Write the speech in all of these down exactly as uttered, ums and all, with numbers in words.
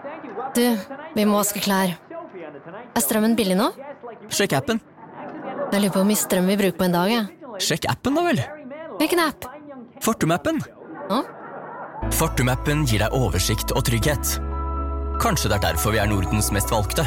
Du, vi må vaske klær. Er strømmen billig nå? Sjekk appen. Jeg lurer på hvor mye strøm vi bruker på en dag, ja. Sjekk appen da vel. Hvilken app? Fortum-appen. Hå? Fortum-appen gir deg oversikt og trygghet. Kanskje det er derfor vi er Nordens mest valgte.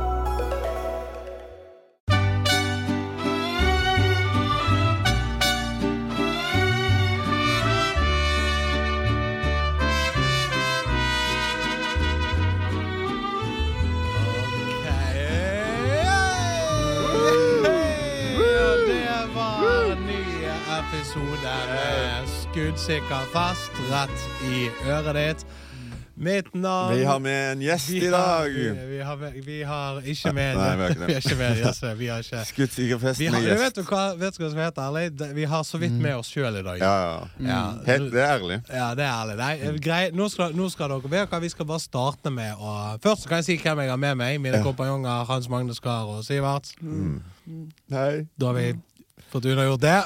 Episode med skuddsikker fast rett i øret ditt. Mitt navn... Vi har med en gjest i dag. Vi, vi, har, med, vi har ikke med... Nei, vi har ikke det. Vi har ikke med yes, vi har ikke... Skuddsikker fest med har, gjest. Vet du hva, vet du hva som heter ærlig? Vi har så vidt med oss selv i dag. Ja, ja. ja. Helt, det er ærlig. Ja, det er ærlig. Nei, grei, nå, skal, nå skal dere vet hva vi skal bare starte med. Og først så kan jeg si hvem jeg har med meg. Mine ja. kompanjonger, Hans Magne Skar og Sivert. Mm. Hei. Da har vi fått unnagjort det.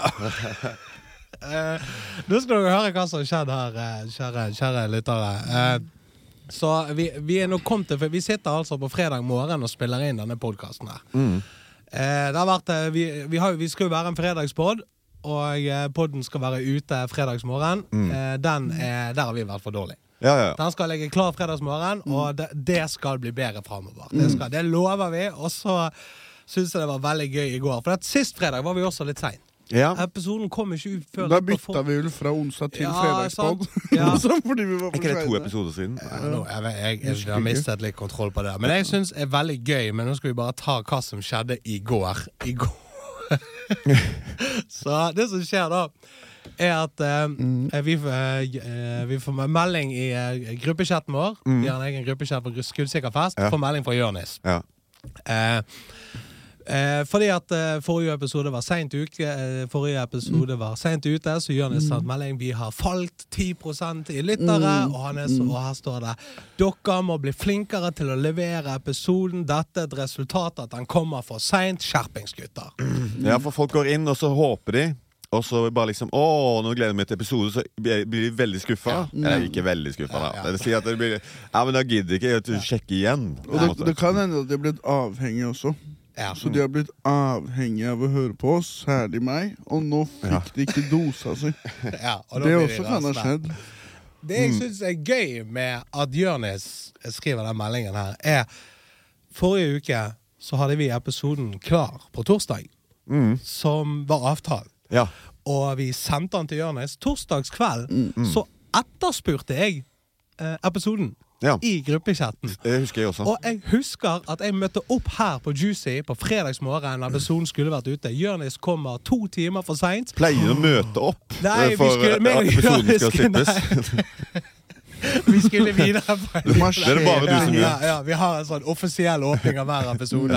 Uh, nå skal dere høre hva som skjedde her, uh, kjære, kjære lyttere. Uh, så vi, vi er nå kommet til, for vi sitter altså på fredag morgen og spiller inn denne podcasten her. Mm. Uh, det har vært, uh, vi, vi, har, vi skal jo være en fredagspodd, og uh, podden skal være ute fredagsmorgen. Mm. Uh, den er, der har vi vært for dårlig. Ja, ja. Den skal legge klar fredagsmorgen, mm. og det, det skal bli bedre fremover. Mm. Det, skal, det lover vi, og så synes jeg det var veldig gøy i går. For at sist fredag var vi også litt sent. Ja. Episoden kom ikke ut før... Da bytta vi vel fra onsdag til ja, fredagspodd. Ja. Fordi vi var for ikke det to episoder siden? Ja, nå, jeg, jeg, jeg, jeg, jeg har mistet litt kontroll på det. Men jeg synes det er veldig gøy, men nå skal vi bare ta hva som skjedde i går. I går. Så det som skjer da, er at uh, mm. vi, uh, vi får melding i uh, gruppechatten vår. Mm. Vi har en egen gruppechat for Skuddsikker fest. Ja. Får melding fra Jørnis. Ja. Uh, Eh, fordi at eh, forrige episode var sent uke eh, Forrige episode var sent ute, så gjør han en melding. Vi har falt ti prosent i lyttere, og, han er så, og her står det: dere må bli flinkere til å levere episoden. Dette er et resultat at den kommer for sent. Skjerpingsgutter. Ja, for folk går inn, og så håper de, og så bare liksom, åh, nå gleder jeg meg til episode, så blir de veldig skuffet. Ja. Jeg er ikke veldig skuffet da. Ja, ja. Det sier at det blir, ja, men da gidder jeg ikke å sjekke igjen. Og det, det kan hende at det er blitt avhengig også. Ja. Så de har blitt avhengige av å høre på oss, særlig meg, og nå fikk ja. de ikke dosa seg. Ja, det også kan ha skjedd. Det jeg synes er gøy med at Jørnis skriver den meldingen her, er forrige uke så hadde vi episoden klar på torsdag, mm. som var avtalt. Ja. Og vi sendte den til Jørnis. Torsdagskveld mm. så etterspurte jeg eh, episoden. Ja. I gruppechatten. Det husker jeg også. Og jeg husker at jeg møtte opp her på Juicy på fredagsmorgen når episoden skulle vært ute. Jørnis kommer to timer for sent. Pleier å møte opp nei, for skulle, at episoden skal slippes. Vi skulle videre på det er det bare du som gjør. Ja, ja, vi har en sånn offisiell åpning av hver episode.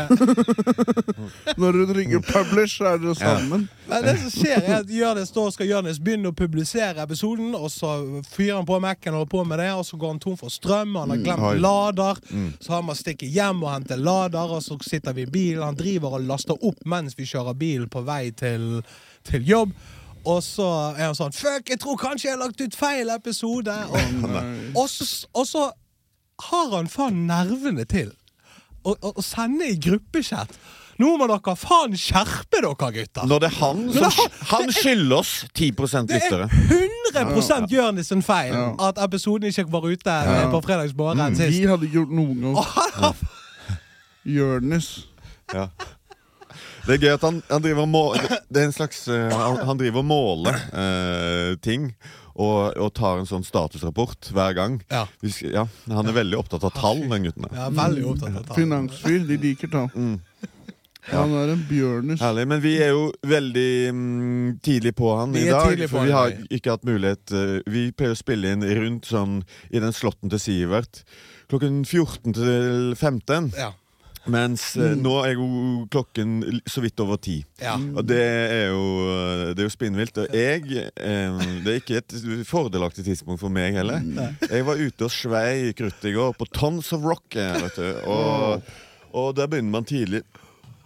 Når du ringer publish, så er det sammen. Ja. Men det som skjer er at Jørnis da skal Jørnis begynne å publisere episoden, og så fyrer han på Mac-en og holder på med det, og så går han tom for strøm, og han har glemt mm. lader, mm. så han må stikke hjem og hente lader, og så sitter vi i bilen, han driver og laster opp mens vi kjører bilen på vei til, til jobb. Og så er han sånn, fuck, jeg tror kanskje jeg har lagt ut feil episode. Og, og, så, og så har han faen nervene til å, å, å sende i gruppechat. Nå må dere faen skjerpe dere, gutter. Når det er han som han, han skylder oss ti prosent lyttere. Det er hundre prosent Jørnis en feil ja. At episoden ikke var ute ja. På fredagsmorgen mm. sist. Vi hadde gjort noen gang. Jørnis. Ja. Det er gøy at han, han driver må, det er en slags uh, han, han driver og måler uh, ting og, og tar en sånn statusrapport hver gang. Ja. Ja, han er veldig opptatt av tall, den gutten. Ja, veldig opptatt av tall. Finansfyr, de liker tall. Mm. Ja. Han er en Bjørnes. Herlig, men vi er jo veldig um, tidlig på han vi i dag, for vi har ikke hatt mulighet. Uh, vi pleier å spille inn rundt sånn i den slotten til Sivert klokken fjorten til femten. Ja. Mens mm. nå er jo klokken så vidt over ti. Ja. Og det er jo, det er jo spinnvilt. Og jeg, eh, det er ikke et fordelaktig tidspunkt for meg heller. Mm. Jeg var ute og svei i krutt i går på Tons of Rock, vet du. Og, og der begynner man tidlig.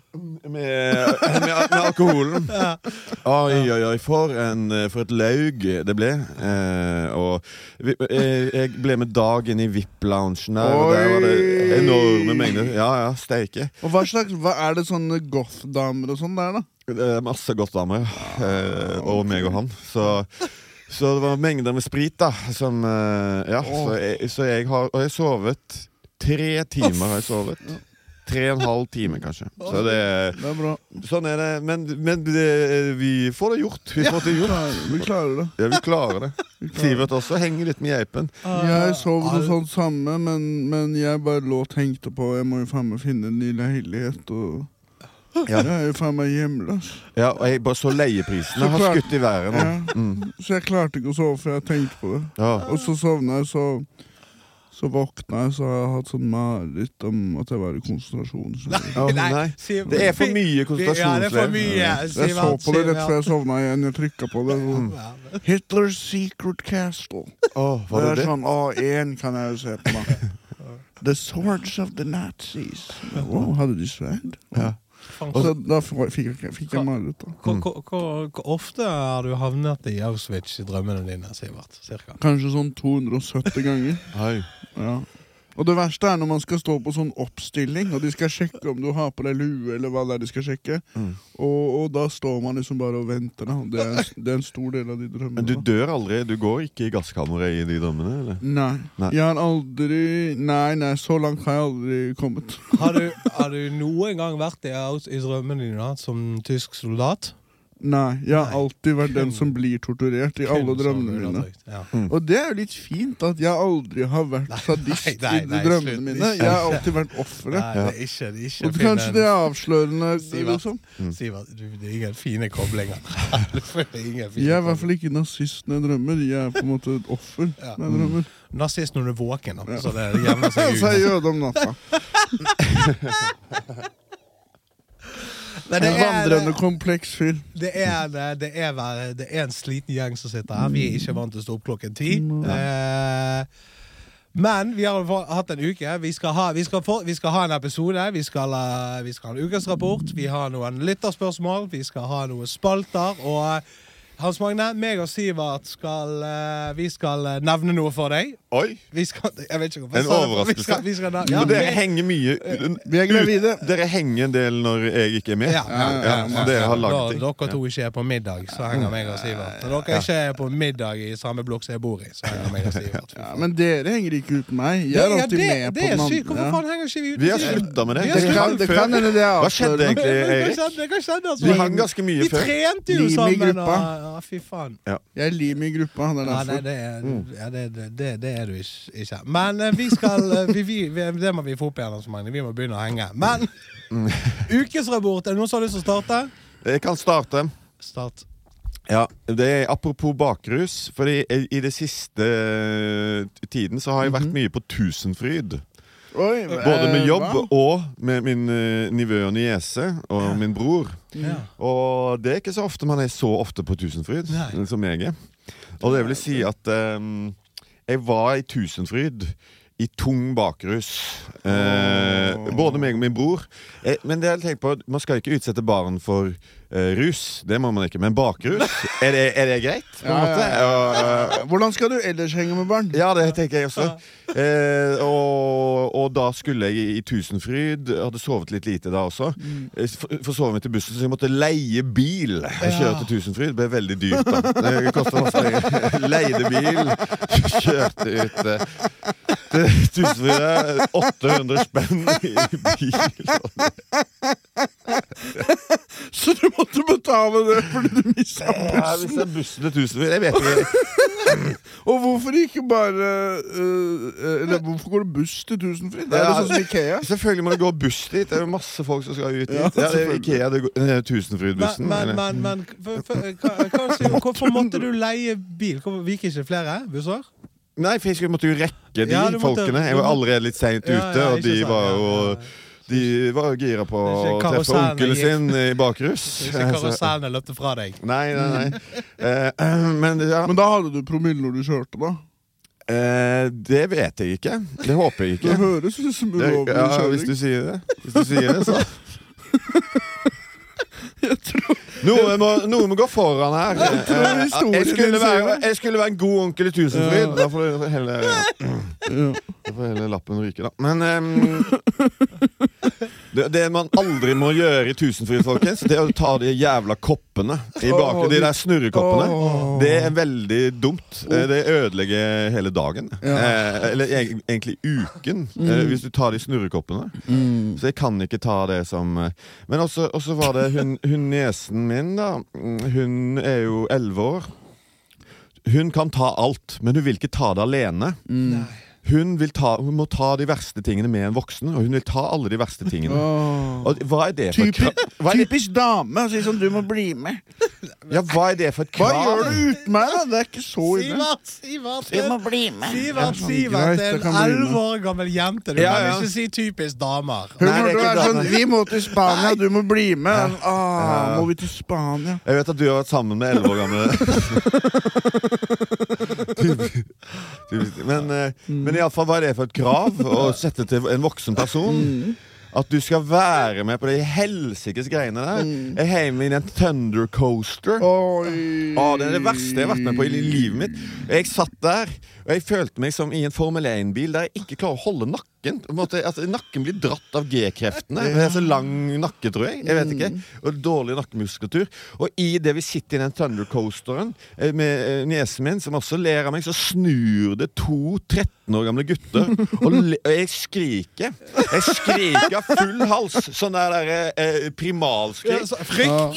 Med, med, med alkoholen. Ja. Oi, oi, oi, for, en, for et laug det ble. Eh, og vi, jeg, jeg ble med dagen i V I P-loungen der, og der var det enorme mengder. Ja, ja, steike. Og hva slags, hva er det sånne goth-damer og sånn der da? Det er masse goth-damer, eh, og meg og han. Så, så det var mengder med sprit da, som, eh, ja, så jeg, så jeg har, og jeg har sovet, tre timer har jeg sovet. Tre og en halv time, kanskje. Så det, det er bra. Sånn er det. Men, men det, vi får det gjort. Vi får det gjort. Vi klarer det. Ja, vi klarer det. Sivert også henger litt med geipen. Jeg sov noe sånt samme, men, men jeg bare lå og tenkte på jeg må jo faen meg finne en ny leilighet, og ja. Jeg er jo faen meg hjemløs. Ja, og jeg bare så leieprisene har skutt i været nå. Ja. Mm. Så jeg klarte ikke å sove, for jeg tenkte på det. Ja. Og så sovnet jeg, så... Så våkna jeg, så har jeg hatt sånn mareritt om at jeg var i konsentrasjon. Nei, oh, nei. Det er for mye konsentrasjonsleir. Ja, det er for mye. Jeg så på det rett før jeg sovna igjen. Jeg trykket på det. Mm. Hitler's Secret Castle. Oh, var det det? Sånn, å, en kan jeg jo se på meg. The Swords of the Nazis. Wow, hadde de sverd? Ja. Og så da fikk jeg, fikk jeg mareritt da. Hvor ofte har du havnet i Auschwitz i drømmene dine, Sivert? Cirka? Kanskje sånn to hundre og sytti ganger. Hei. Ja. Og det verste er når man skal stå på sånn oppstilling, og de skal sjekke om du har på deg lue, eller hva det er de skal sjekke. Mm. Og, og da står man liksom bare og venter. Da. Det, er, det er en stor del av de drømmene. Men du dør aldri? Du går ikke i gasskammeret i de drømmene, eller? Nei. nei. Jeg har aldri... Nei, nei, så langt har jeg aldri kommet. Har du, har du noen gang vært i, i drømmene dine som tysk soldat? Nei, jeg har alltid vært den som blir torturert i alle drømmene mine. Ja. Mm. Og det er jo litt fint at jeg aldri har vært sadist nei, nei, nei, i drømmene mine. Jeg har alltid vært offeret. Nei, det er ikke, det er ikke og kanskje det er avslørende. Sivert, liksom. mm. Sivert, det er ingen fine koblinger. Jeg er i hvert fall ikke nazist når jeg drømmer. Jeg er på en måte et offer ja. når jeg drømmer. Mm. Nazist når du er våken, da. Ja. Så det gjemmer seg ut. Så jeg gjør det om natta. Det er vandrende kompleks film. Det er, det, er, det er en sliten gjeng som sitter her. Vi er ikke vant til å stå opp klokken ti. Mm. Eh, men vi har hatt en uke. Vi skal ha, vi skal få, vi skal ha en episode. Vi skal, vi skal ha en ukesrapport. Vi har noen lytterspørsmål. Vi skal ha noen spalter. Og Hans Magne, meg og Sivert skal, uh, vi skal uh, nevne noe for deg. Oi! Vi skal, jeg vet ikke hva. En overraskelse. Vi skal, vi skal, ja, dere henger mye. Vi er gravide. Dere henger en del når jeg ikke er med. Ja, ja, ja, ja, ja. Dere har laget ting. Når dere to ikke er på middag, så henger meg og Sivert. Når dere ikke er på middag i samme blokk som jeg bor i, så henger meg og Sivert. Ja, men dere henger ikke uten meg. Jeg er alltid ja, det, med det på den andre. Hvorfor faen henger ikke vi uten? Vi har sluttet med det. Det, det, kan, det kan hende det er Hva skjedde egentlig, Erik? Det kan skjedde, altså. Vi hang ganske mye vi før. Vi trente jo sammen. Og, fy faen. Ja. Jeg er lim i gruppa, han er ja, nei, det, er, mm. ja, det, det, det er du ikke. Men uh, vi skal, uh, vi, vi, det må vi få opp igjen, så mange. Vi må begynne å henge. Men, ukesrapport, er det noen som har lyst til å starte? Jeg kan starte. Start. Ja, det er apropos bakrus, fordi i, i det siste uh, tiden så har jeg vært mye på Tusenfryd. Oi, både med jobb hva? Og med min uh, nivø og niese og ja. Min bror ja. Og det er ikke så ofte man er så ofte på Tusenfryd Nei. Som jeg er. Og det vil si at um, jeg var i Tusenfryd i tung bakrus eh, oh. Både meg og min bror eh, men det har jeg tenkt på, man skal ikke utsette barn for eh, rus, det må man ikke. Men bakrus, er det, er det greit? På en måte? Ja, ja, ja. Hvordan skal du ellers henge med barn? Ja, det tenker jeg også eh, og, og da skulle jeg i Tusenfryd, hadde sovet litt lite da også mm. for, for sove meg til bussen, så jeg måtte leie bil og kjøre til Tusenfryd. Det ble veldig dyrt da. Det kostet masse leide bil, kjørte ut det Tusenfryd, åtte hundre spenn i bil. Så du måtte betale det fordi du mistet bussen? Ja, hvis det er bussen til Tusenfryd, jeg vet ikke. Og hvorfor ikke bare uh, eller hvorfor går det buss til Tusenfryd? Det er det sånn som Ikea? Selvfølgelig må det gå buss dit. Det er jo masse folk som skal ut dit. Ja, ja det er Ikea, det er Tusenfryd-bussen. Men, men, men, men for, for, hva, hva, hvorfor måtte du leie bil? Vi gikk ikke flere busser? Nei, for jeg måtte jo rekke de ja, måtte, folkene. Jeg var allerede litt sent ute, ja, ja, og de var jo... De var gira på å treffe onkelen sin i bakrus. Det er ikke karusellene løpte fra deg. Nei, nei, nei. eh, men, ja. Men da hadde du promille når du kjørte, da? Eh, det vet jeg ikke. Det håper jeg ikke. Det høres ut som ulovlig kjøring. Ja, hvis du sier det. Hvis du sier det, så... Jeg tror Noe må, noe må gå foran her. Jeg tror Eh, historien Jeg skulle din være, sier- jeg skulle være en god onkel i Tusenfryd. Ja. Da får du hele, ja. da får hele lappen ryke, da. Men ehm, det, det man aldri må gjøre i Tusenfryd, folkens, det er å ta de jævla koppene i bak, Åh, de de- der snurrekoppene. Åh. Det er veldig dumt. Eh, Det ødelegger hele dagen. Ja. Eh, eller eg- egentlig uken, eh, hvis du tar de snurrekoppene. Mm. Så jeg kan ikke ta det som eh, Men også, også var det hun, hun niesen min, da. Hun er jo elleve år. Hun kan ta alt, men hun vil ikke ta det alene. Mm. Hun, vil ta, hun må ta de verste tingene med en voksen, og hun vil ta alle de verste tingene. Åh. Og hva er det for et Typisk, krav? Hva er det, typisk dame å si sånn, du må bli med. ja, hva er det for et Hva krav? gjør du uten meg da? Det er ikke så ille. Sivert, Sivert, Du må bli med. Sivert, Ja, Sivert, greit, det er jeg kan en bli med. elleve år gammel jente. Du Ja, kan ja. ikke si typisk damer. Hun Nei, det er må ikke være sånn, dame. vi må til Spania, du må bli med. Ah, må vi til Spania? Jeg vet at du har vært sammen med elleve år gamle Typisk- typisk. Men, eh, men i alle fall, hva er det for et krav å sette til en voksen person? At du skal være med på de helsikes greiene der. Jeg er hjemme i en Thunder Coaster. Oi. Å, det er det verste jeg har vært med på i li- livet mitt. Jeg satt der, og jeg følte meg som i en Formel én-bil der jeg ikke klarer å holde nakken. På en måte, altså, nakken blir dratt av G-kreftene. Det er så lang nakke, tror jeg. Jeg vet ikke. Og dårlig nakkemuskulatur. Og i det vi sitter i den Thunder Coasteren eh, med eh, niesen min, som også ler av meg, så snur det to tretten år gamle gutter. Og, le og jeg skriker. Jeg skriker av full hals. Sånn der, der eh, primalskrik. Frykt!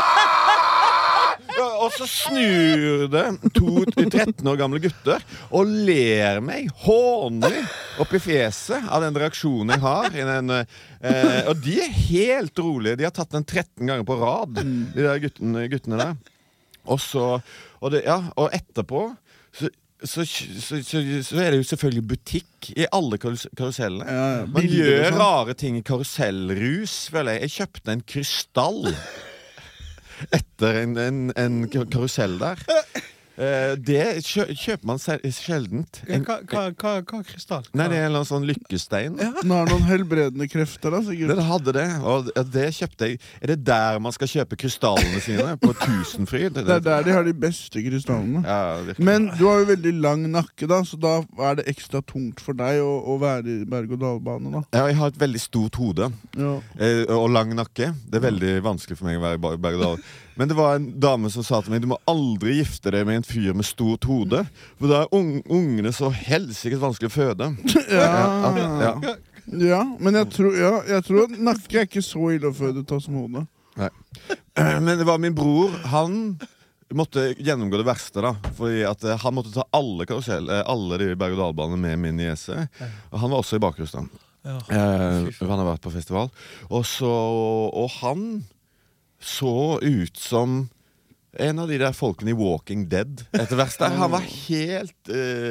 Ja, og så snur det to tretten år gamle gutter og ler meg hånlig opp i fjeset av den reaksjonen jeg har i den, eh, og de er helt rolige. De har tatt den tretten ganger på rad, de der guttene, guttene der. Og så og, det, ja, og etterpå så så, så, så, så er det jo selvfølgelig butikk i alle karus karusellene. Ja, ja, Man bilder og gjør sånn. rare ting i karusellrus, føler jeg. Jeg kjøpte en krystall etter en, en, en karusell der. Eh, det kjø kjøper man sel sjeldent. Ja, hva, hva, hva, hva er krystall? Nei, det er en eller annen sånn lykkestein. Nå er det noen helbredende krefter da, sikkert. Den hadde det, og det kjøpte jeg. Er det der man skal kjøpe krystallene sine? På Tusenfryd? Det er der de har de beste krystallene. Ja, virkelig. Men du har jo veldig lang nakke da, så da er det ekstra tungt for deg å, å være i berg-og-dal-bane da. Ja, jeg har et veldig stort hode Ja. eh, og lang nakke. Det er veldig vanskelig for meg å være i Berg-og-Dal. Men det var en dame som sa til meg: du må aldri gifte deg med en fyr med stort hode, for da er un ungene så helsikkert vanskelig å føde. Ja. at- ja. Ja, men jeg tror, ja, jeg tror at nakke er ikke så ille å føde ta som hode. Nei. Men det var min bror. Han måtte gjennomgå det verste, da. Fordi at eh, han måtte ta alle karusell, eh, alle de berg-og-dal-banene med min niese. Og han var også i bakrus, da. Ja. Eh, han har vært på festival. Og så Og han så ut som en av de der folkene i Walking Dead etter verst der. Han var helt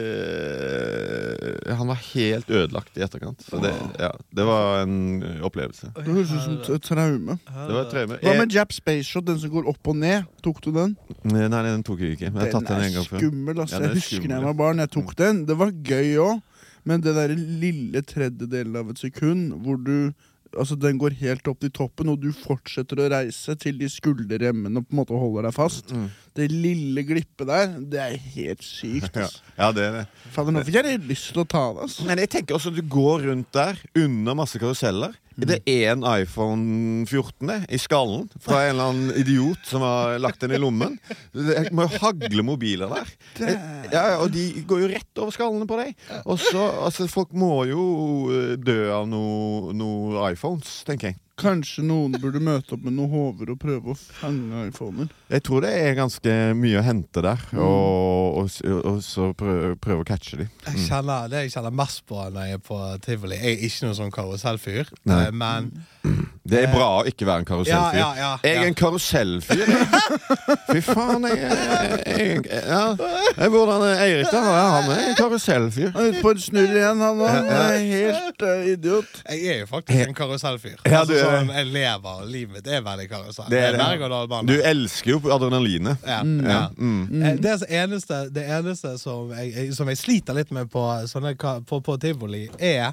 eh, Han var helt ødelagt i etterkant. Så det, ja, det var en opplevelse. Det høres ut som et traume. Det var et traume. Hva med Jap Space Shot, den som går opp og ned? Tok du den? Nei, den tok jeg ikke. Men jeg har Den tatt den er en gang før. skummel, altså. Ja, den er Jeg husker da skummel, jeg var barn, jeg tok den. Det var gøy også, men det der lille tredjedelen av et sekund, hvor du, altså den går helt opp til toppen, og du fortsetter å reise til de skulderremmene og på en måte holder deg fast. Mm. Det lille glippet der, det er helt sykt, Ja, altså. ja, det er det. Fader, nå fikk jeg litt lyst til å ta det, altså. Men jeg tenker også at du går rundt der under masse karuseller. Det er en iPhone fjorten i skallen fra en eller annen idiot som har lagt den i lommen. Det må jo hagle mobiler der. Ja, og de går jo rett over skallene på deg. Og så, altså, folk må jo dø av noen noe iPhones, tenker jeg. Kanskje noen burde møte opp med noen hover og prøve å fange iPhoner. Jeg tror det er ganske mye å hente der, og, og, og så prøve, prøve å catche de. Jeg kjenner, det jeg kjenner mest på når jeg er på Tivoli, jeg er ikke noen sånn karusellfyr, Nei. eh, men Det er bra å ikke være en karusellfyr. Ja, ja, ja, Jeg er ja. en karusellfyr. Fy faen, jeg, jeg, jeg, ja. jeg Hvordan er Eirik da? Ja, han er en karusellfyr. Han er ute på en snurr igjen, han nå. Han Ja, ja. er helt uh, idiot. Jeg er jo faktisk en karusellfyr. Ja, altså, du er- sånn, jeg lever, livet mitt er veldig karusell. Det er det. berg-og-dal-bane. Du elsker jo adrenalinet. Ja, Mm. ja. Mm. Eh, Det, som eneste, det eneste som jeg, jeg- som jeg sliter litt med på, sånne, ka- på, på Tivoli, er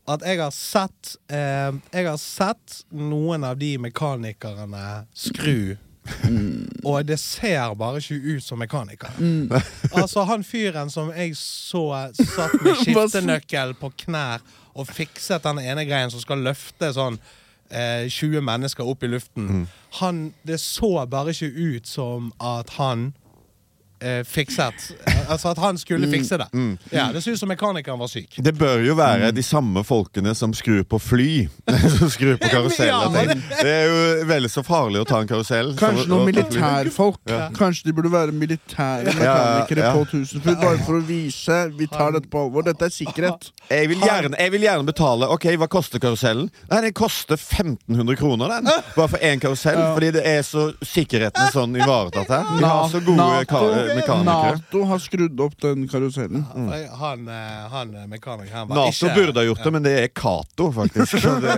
at jeg har sett eh, Jeg har sett noen av de mekanikerne skru Mm. og det ser bare ikke ut som mekaniker mm. Altså han fyren som jeg så satt med skiftenøkkel på knær og fikset den ene greien som skal løfte sånn eh, tjue mennesker opp i luften mm. han, det så bare ikke ut som at han eh, fikset altså at han skulle fikse det mm. ja, det synes som mekanikeren var syk det bør jo være mm. de samme folkene som skrur på fly som skrur på karuseller ja, det... det er jo veldig så farlig å ta en karusell kanskje noen militærfolk ja. kanskje de burde være militære mekanikere ja, ja. på tusenfryd bare for å vise vi tar dette på alvor, dette er sikkerhet jeg vil gjerne, jeg vil gjerne betale ok, hva koster karusellen? Nei, den koster femten hundre kroner den bare for en karusell, ja. fordi det er så sikkerheten sånn ivaretatt her vi har så gode mekanikere NATO har skrudd opp den karusellen mm. han, han mekaniker han NATO ikke, burde ha gjort det, men det er Kato faktisk det...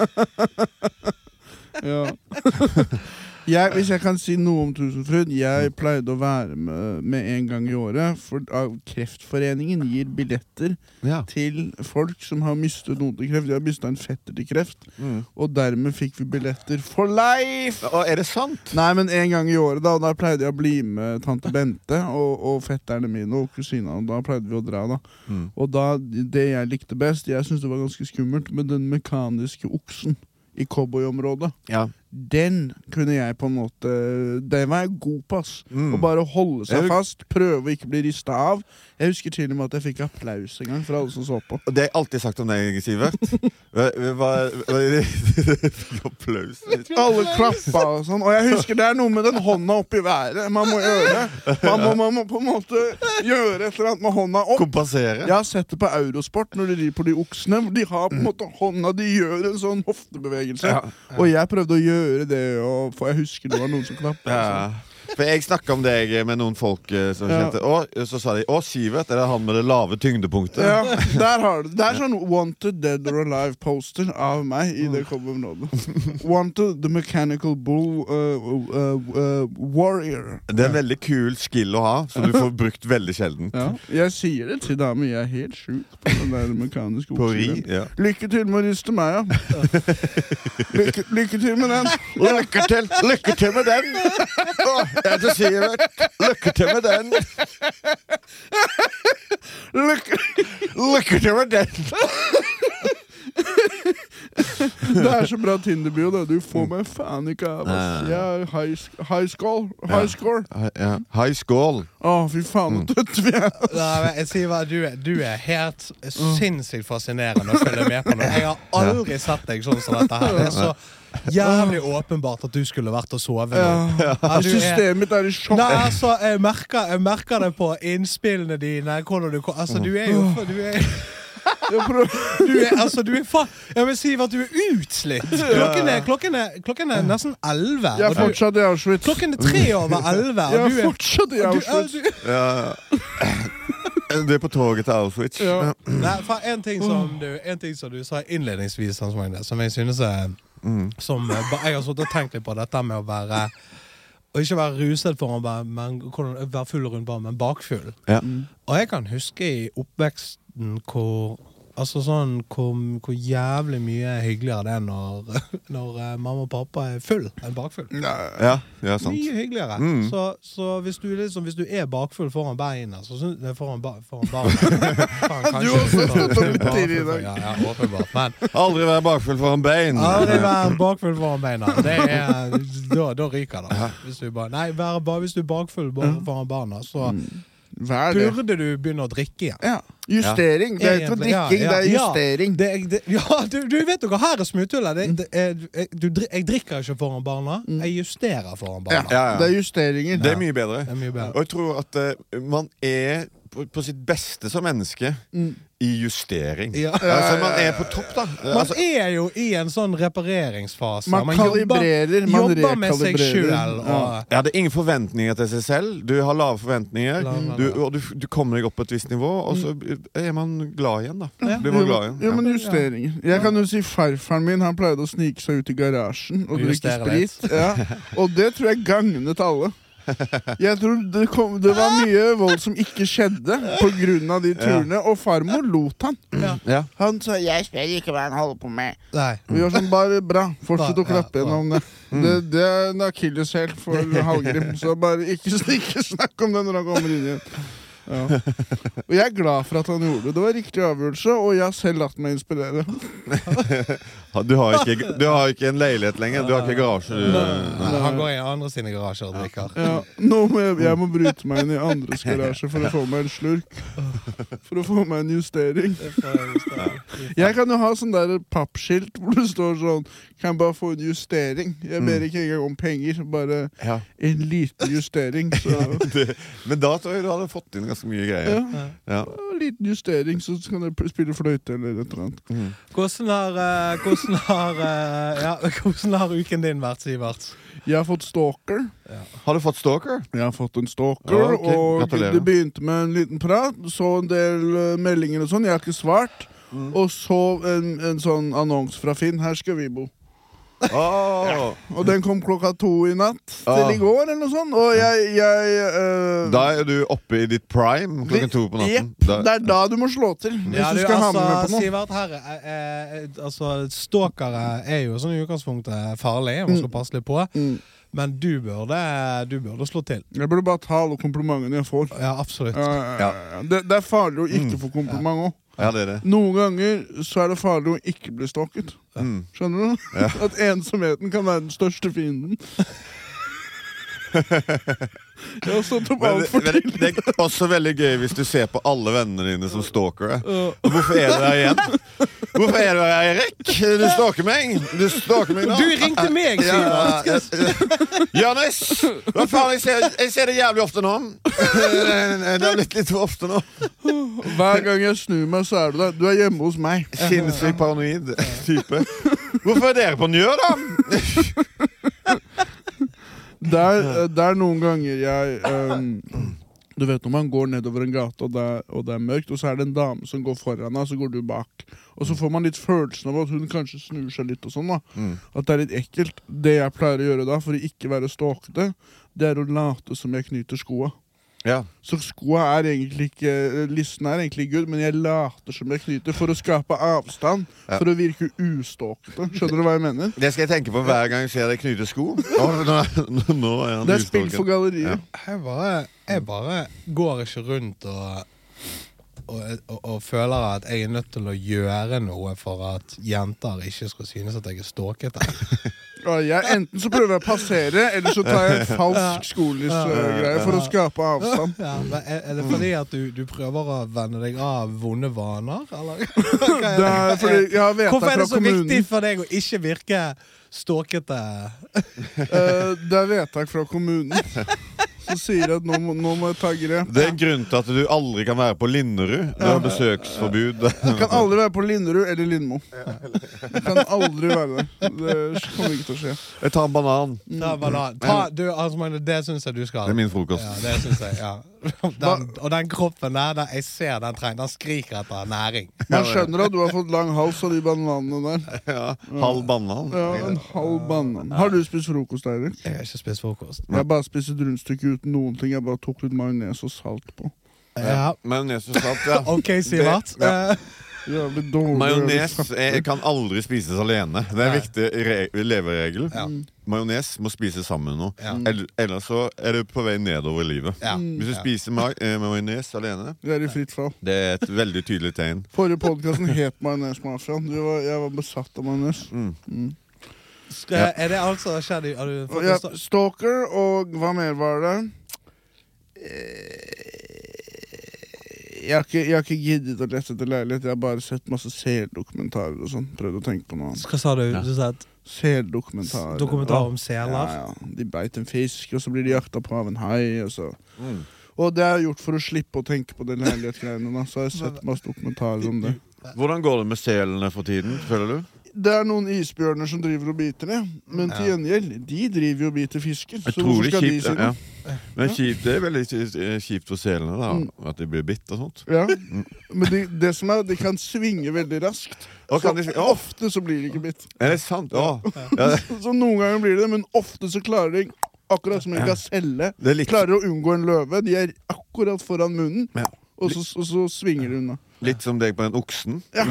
ja jeg, hvis jeg kan si noe om Tusenfryd jeg pleide å være med, med en gang i året for Kreftforeningen gir billetter ja. til folk som har mistet noe til kreft jeg har mistet en fetter til kreft mm. og dermed fikk vi billetter for life og er det sant? Nei, men en gang i året da, og da pleide jeg å bli med tante Bente og, og fetterne mine og kusina og da pleide vi å dra da mm. og da, det jeg likte best jeg synes det var ganske skummelt med den mekaniske oksen i cowboyområdet ja. den kunne jeg på en måte det var jeg god på mm. å bare holde seg fast prøve å ikke bli ristet av jeg husker til og med at jeg fikk applaus en gang for alle som så på det har jeg alltid sagt om deg, Sivert hva er det applaus alle klappa og sånn og jeg husker det er noe med den hånda opp i været man må gjøre man må, man må på en måte gjøre et eller annet med hånda opp kompensere jeg har sett det på Eurosport når de rir på de oksene de har på en måte hånda de gjør en sånn hoftebevegelse ja. og jeg prøvde å gjøre det og for jeg husker det var noen som klappet ja. For jeg snakket om deg med noen folk som ja. kjente og så sa de, å Sivert, er det han med det lave tyngdepunktet? Ja, der har du det er sånn Wanted, Dead or Alive poster av meg i det coverområdet Wanted, the mechanical bull uh, uh, uh, warrior det er en veldig kul skill å ha som du får brukt veldig sjelden ja. Jeg sier det til damer, jeg er helt sjuk på den der mekaniske på ri, ja. Lykke til med å riste meg ja. lykke, lykke til med den lykke til, lykke til med den åh jeg til Sivert, lykke til med den lykke, lykke til med den det er så bra Tinder-bio da, du får meg faen ikke av oss jeg er high, high score high score ja. High score åh, fy faen, mm. dødt vi er Nei, jeg sier hva, du, du er helt sinnssykt fascinerende å følge med på nå jeg har aldri sett deg sånn som dette her det er så jævlig åpenbart at du skulle vært og sove nå. Ja. Ja, systemet mitt er i sjokk. Nei, altså, jeg merker, jeg merker det på innspillene dine. Hvordan du, altså, du er jo... Du er, du er, altså, du er fa... Jeg vil si at du er utslitt. Klokken er, klokken er, klokken er nesten elve. Jeg er fortsatt i Auschwitz. Klokken er tre over elve. Jeg er fortsatt i Auschwitz. Du, du, ja. Du er på toget til Auschwitz. Ja. Nei, for en ting som du, en ting som du sa innledningsvis, som jeg synes er... Mm. Som, jeg har sånn tenkt litt på dette med å være og ikke være ruset foran barn, men være full rundt barn, men bakfull ja. mm. og jeg kan huske i oppveksten hvor altså sånn hvor, hvor jævlig mye hyggeligere det er når, når uh, mamma og pappa er full enn bakfull ja, ja sant mye hyggeligere mm. så, så hvis, du, liksom, hvis du er bakfull foran beina så synes jeg foran, ba, foran barna du har stått og litt i dag ja, ja, åpenbart men, aldri være bakfull foran bein aldri være bakfull foran beina det er, da, da ryker det hvis du bare, nei, være, bare hvis du er bakfull foran barna så mm. burde du begynne å drikke igjen ja. Justering, det er ikke drikking, ja, ja, det er justering ja, det, det, ja du, du vet jo hva her er smutthullet det, det er, du, jeg drikker ikke foran barna jeg justerer foran barna ja, ja, ja. Det er justeringer det er mye bedre, er mye bedre. Og jeg tror at uh, man er på, på sitt beste som menneske mm. i justering ja. Altså man er på topp da Man altså, er jo i en sånn repareringsfase Man, man kalibrerer, jobber, man jobber med seg selv og... Ja, det er ingen forventninger til seg selv Du har lave forventninger du, Og du, du kommer deg opp på et visst nivå Og så er man glad igjen da ja. Blir man glad igjen Ja, men justeringer Jeg kan jo si farfaren min, han pleide å snike seg ut i garasjen Og drikke sprit ja. Og det tror jeg gagnet alle Jeg tror det, kom, det var mye vold som ikke skjedde på grunn av de turene, ja. Og farmor lot han. Ja. Ja. Han sa, jeg spør ikke hva han holder på med. Nei. Vi var sånn, bare bra, fortsett å klappe ja, gjennom det. Mm. det. Det er en akilles helt for Hallgrim, så bare ikke, ikke snakk om det når han kommer inn igjen. Ja. Og jeg er glad for at han gjorde det. Det var riktig avgjørelse, og jeg har selv latt meg inspirere. Du har ikke, du har ikke en leilighet lenger. Du har ikke garasje. Du, Nei, han går i andre sine garasjer og drikker. Ja. Nå må jeg, jeg må bryte meg inn i andres garasje for å få meg en slurk. For å få meg en justering. Jeg kan jo ha sånn der pappskilt hvor det står sånn, kan bare få en justering. Jeg ber ikke engang om penger, bare ja. En liten justering. Så. det, men da tror jeg du hadde fått inn ganske mye greier. Ja. Ja. En liten justering, så kan jeg spille fløyte eller et eller annet. Mm. Hvordan har, uh, hvordan, har, uh, ja, hvordan har uken din vært, Sivert? Jeg har fått stalker. Ja. Har du fått stalker? Jeg har fått en stalker, ja, okay. og Gratulerer. det begynte med en liten prat, så en del uh, meldinger og sånn, jeg har ikke svart, mm. og så en, en sånn annons fra Finn, her skal vi bo. Oh. Ja. Og den kom klokka to i natt til oh. i går eller noe sånt. Og jeg, jeg uh, da er du oppe i ditt prime klokken to på natten. Yep, det er da du må slå til hvis ja, du skal altså, ha med meg på noe. Sivert, her, eh, eh, altså, stalkere er jo sånn i utgangspunktet farlig. Man skal passe litt på. Mm. Men du burde, du burde slå til. Jeg burde bare ta alle komplimentene jeg får. Ja, absolutt. Uh, ja. Det, det er farlig å ikke mm. få kompliment også. Ja, det er det. Noen ganger så er det farlig å ikke bli stalket. Mm. Skjønner du? Ja. At ensomheten kan være den største fienden. Jeg har stått opp alt for tidlig. Det er også veldig gøy hvis du ser på alle vennene dine som stalker deg. Og hvorfor er du her igjen? Hvorfor er du her, Erik? Du stalker meg. Du stalker meg nå. Du ringte meg, Sivert. Ja, Jonas, hva faen, jeg ser, jeg ser det jævlig ofte nå. Det har blitt litt for ofte nå. Hver gang jeg snur meg, så er du der. Du er hjemme hos meg. Sinnssykt paranoid type. Hvorfor er dere på Njør, da? Der, der noen ganger jeg um, du vet når man går nedover en gate og det, er, og det er mørkt, og så er det en dame som går foran deg, så går du bak. Og så får man litt følelsen av at hun kanskje snur seg litt og sånn da. Mm. At det er litt ekkelt. Det jeg pleier å gjøre da, for å ikke være stalkete, det er å late som jeg knyter skoa. Ja. Så skoa er egentlig ikke, listen er egentlig good, men jeg later som jeg knyter for å skape avstand, ja. For å virke uståkete. Skjønner du hva jeg mener? Det skal jeg tenke på hver gang jeg ser deg knyte sko. Oh, nå, nå, nå er han det er spill for galleriet. Ja. Jeg, bare, jeg bare går ikke rundt og Og, og, og føler at jeg er nødt til å gjøre noe for at jenter ikke skal synes at jeg er stalkete. Ja, jeg, enten så prøver jeg å passere, eller så tar jeg en falsk skolis-greie for å skape avstand. Ja, men er, er det fordi at du, du prøver å vende deg av vonde vaner? Eller? Det er fordi jeg har vedtak fra kommunen. Hvorfor er det så viktig for deg å ikke virke stalkete? Uh, det er vedtak fra kommunen. Så sier at nå må, nå må jeg ta grep. Det er grunnen til at du aldri kan være på Linderud. Du har besøksforbud. Jeg kan aldri være på Linderud eller Lindmo. Jeg kan aldri være der. Det kommer ikke til å skje. Jeg tar en banan. Ta en banan. Ta, du, altså, det synes jeg du skal. Det er min frokost. Ja, det synes jeg, ja. Den, og den kroppen der, der jeg ser den trenger, den skriker etter næring. Man skjønner at du har fått lang hals av de bananene der. Ja, halv banan. Ja, en halv banan. Har du spist frokost, Eirik? Jeg har ikke spist frokost. Jeg har bare spist et rundstykke uten noen ting. Jeg bare tok litt majones og salt på. Ja, majones og salt, ja. Ok, Sivert. Ja. Majones kan aldri spises alene. Det er en viktig leveregel. Ja. Majones må spises sammen nå. Ja. Ellers så er du på vei nedover i livet. Ja. Hvis du spiser ma majones alene, det er i fritt fall. Det er et veldig tydelig tegn. Forrige podcasten het Majones-mafiaen. Jeg var besatt av majones. Mm. Mm. Skal, ja. Er det altså skjedd? Ja, stalker, og hva mer var det? Jeg har, ikke, jeg har ikke giddet å lese etter leilighet. Jeg har bare sett masse seldokumentarer og sånn. Prøvd å tenke på noe annet. Hva sa du? Ja. Du sa at seldokumentarer. Dokumentar om seler? Ja, ja. De beit en fisk, og så blir de jakta på av en hai, og så... Mm. Og det har jeg gjort for å slippe å tenke på den leilighetsgreiene, da. Så har jeg sett masse dokumentarer om det. Hvordan går det med selene for tiden, føler du? Det er noen isbjørner som driver og biter det. Men til gjengjeld, de driver jo og biter fisker. Jeg så tror hvorfor skal kjipt, de si ja. det? Men kjipt, det er veldig kjipt for selene da, mm. at de blir bitt og sånt. Ja, men de, det som er, de kan svinge veldig raskt. Så de, ofte så blir de ikke bitt. Er det sant? Åh. Ja. Så, så noen ganger blir det det, men ofte så klarer de akkurat som en gaselle litt... klarer å unngå en løve. De er akkurat foran munnen, ja. og, så, og så svinger de unna. Litt som deg på den oksen. Ja.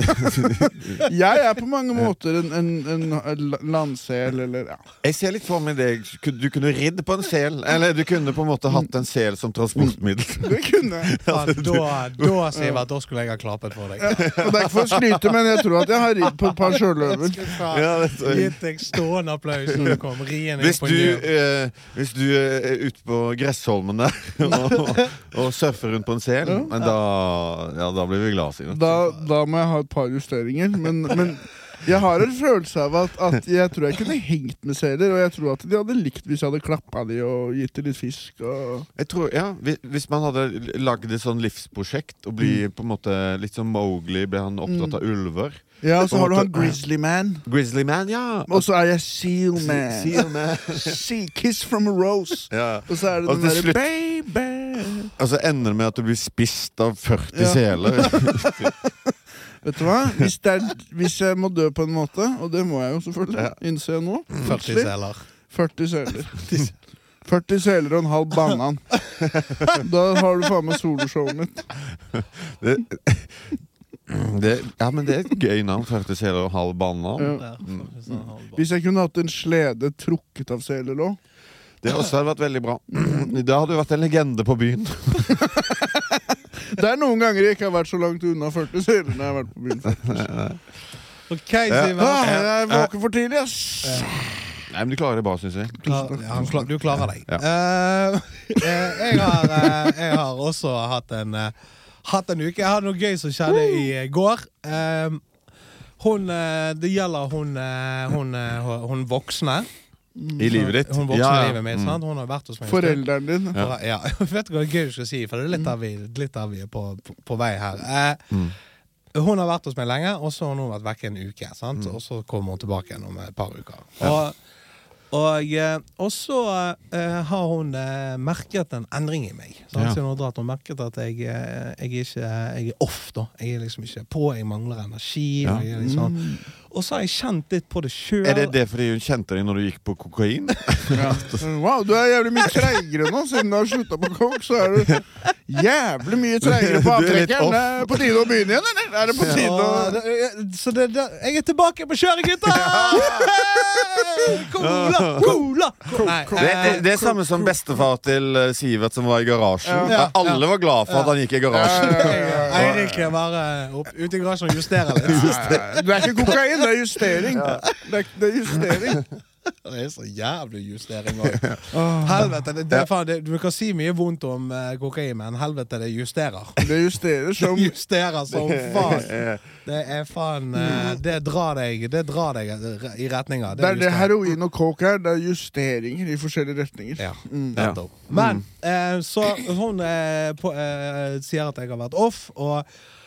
Jeg er på mange måter en, en, en, en landsel, eller ja. Jeg ser litt for meg deg. Du kunne ridd på en sel, eller du kunne på en måte hatt en sel som transportmiddel. Det kunne jeg. Ja, da, da sier jeg at da skulle jeg ha klappet for deg. Ja, og det er ikke for å skryte, men jeg tror at jeg har ridd på et par sjøløver. Ja, gitt deg stående applaus når du kom riende hvis på du, eh, hvis du er ute på Gressholmen der og, og surfer rundt på en sel, ja. Men da... Ja, da blir vi glad, Signe. Da, da må jeg ha et par justeringer, men, men jeg har en følelse av at, at jeg tror jeg kunne hengt med seler, og jeg tror at de hadde likt hvis jeg hadde klappet de og gitt de litt fisk. Og... Jeg tror, ja, hvis man hadde laget et sånn livsprosjekt og bli mm. på en måte litt som Mowgli, ble han opptatt mm. av ulver. Ja, og så har du han Grizzly Man. Grizzly Man, ja. Og så er jeg Seal Man. Seal Man. Sea Kiss from a Rose. Ja. Og så er det og den der slutt... baby. Og så ender det med at du blir spist av førti ja. Seler. Vet du hva? Hvis, det er, hvis jeg må dø på en måte, og det må jeg jo selvfølgelig, ja. Innser jeg nå. førti seler. førti seler. førti seler og en halv banan. Da har du faen med soloshowet mitt. Det... Det, ja, men det er et gøy navn, førti seler og en halv banan. Ja. Mm. Hvis jeg kunne hatt en slede trukket av seler også. Det også hadde vært veldig bra. Da hadde du vært en legende på byen. Det er noen ganger jeg ikke har vært så langt unna førti seler når jeg har vært på byen. Ok, Simen. Ah, jeg våker for tidlig, ass. Nei, men du klarer det bra, synes jeg. Klar, ja, klar, du klarer deg. Ja. Uh, jeg, har, uh, jeg har også hatt en, uh, hatt en uke. Jeg hadde noe gøy som skjedde i går. Uh, hun, uh, det gjelder hun, uh, hun, uh, hun voksne. I livet ditt? Hun vokser ja, ja. livet mitt, sant? Hun har vært hos meg. Forelderen din? Ja. Ja. Vet du hva det er gøy du skal si? For det er litt av vi, litt av vi er på, på, på vei her. Eh, mm. Hun har vært hos meg lenge, og så har hun vært vekk en uke, sant? Mm. Og så kommer hun tilbake igjen om et par uker. Ja. Og, og, og så eh, har hun eh, merket en endring i meg. Sant? Ja. Så hun har dratt og merket at jeg, jeg, er ikke, jeg er off da. Jeg er liksom ikke på, jeg mangler energi. Ja. Og jeg er liksom... Mm. Og så har jeg kjent litt på det selv. Er det det fordi hun kjente deg når du gikk på kokain? Ja. Wow, du er jævlig mye treigere nå. Siden du har sluttet på kok, så er du jævlig mye treigere på avtrekkeren. Det er på tide å begynne igjen, eller? Er det på tide å... Ja, det, så det, det, jeg er tilbake på kjøret, gutta! Cola, cola! Nei, det, det, det er samme som bestefar til Sivert som var i garasjen. Ja. Alle var glad for at han gikk i garasjen. Eirik er bare opp, ute i garasjen og justerer litt. Du er ikke kokain. Det er justering. Ja. Det, er, det er justering. Det er så jævlig justering også. Oh. Helvete, det, det er faen, det, du kan si mye vondt om uh, kokain, men helvete, det justerer. Det justerer som... Det justerer som faen. Det er faen, uh, det drar deg, det drar deg i retninger. Det, det er det heroin og coke her, det er justeringer i forskjellige retninger. Ja, mm. nettopp. Men, uh, så hun uh, på, uh, sier at jeg har vært off, og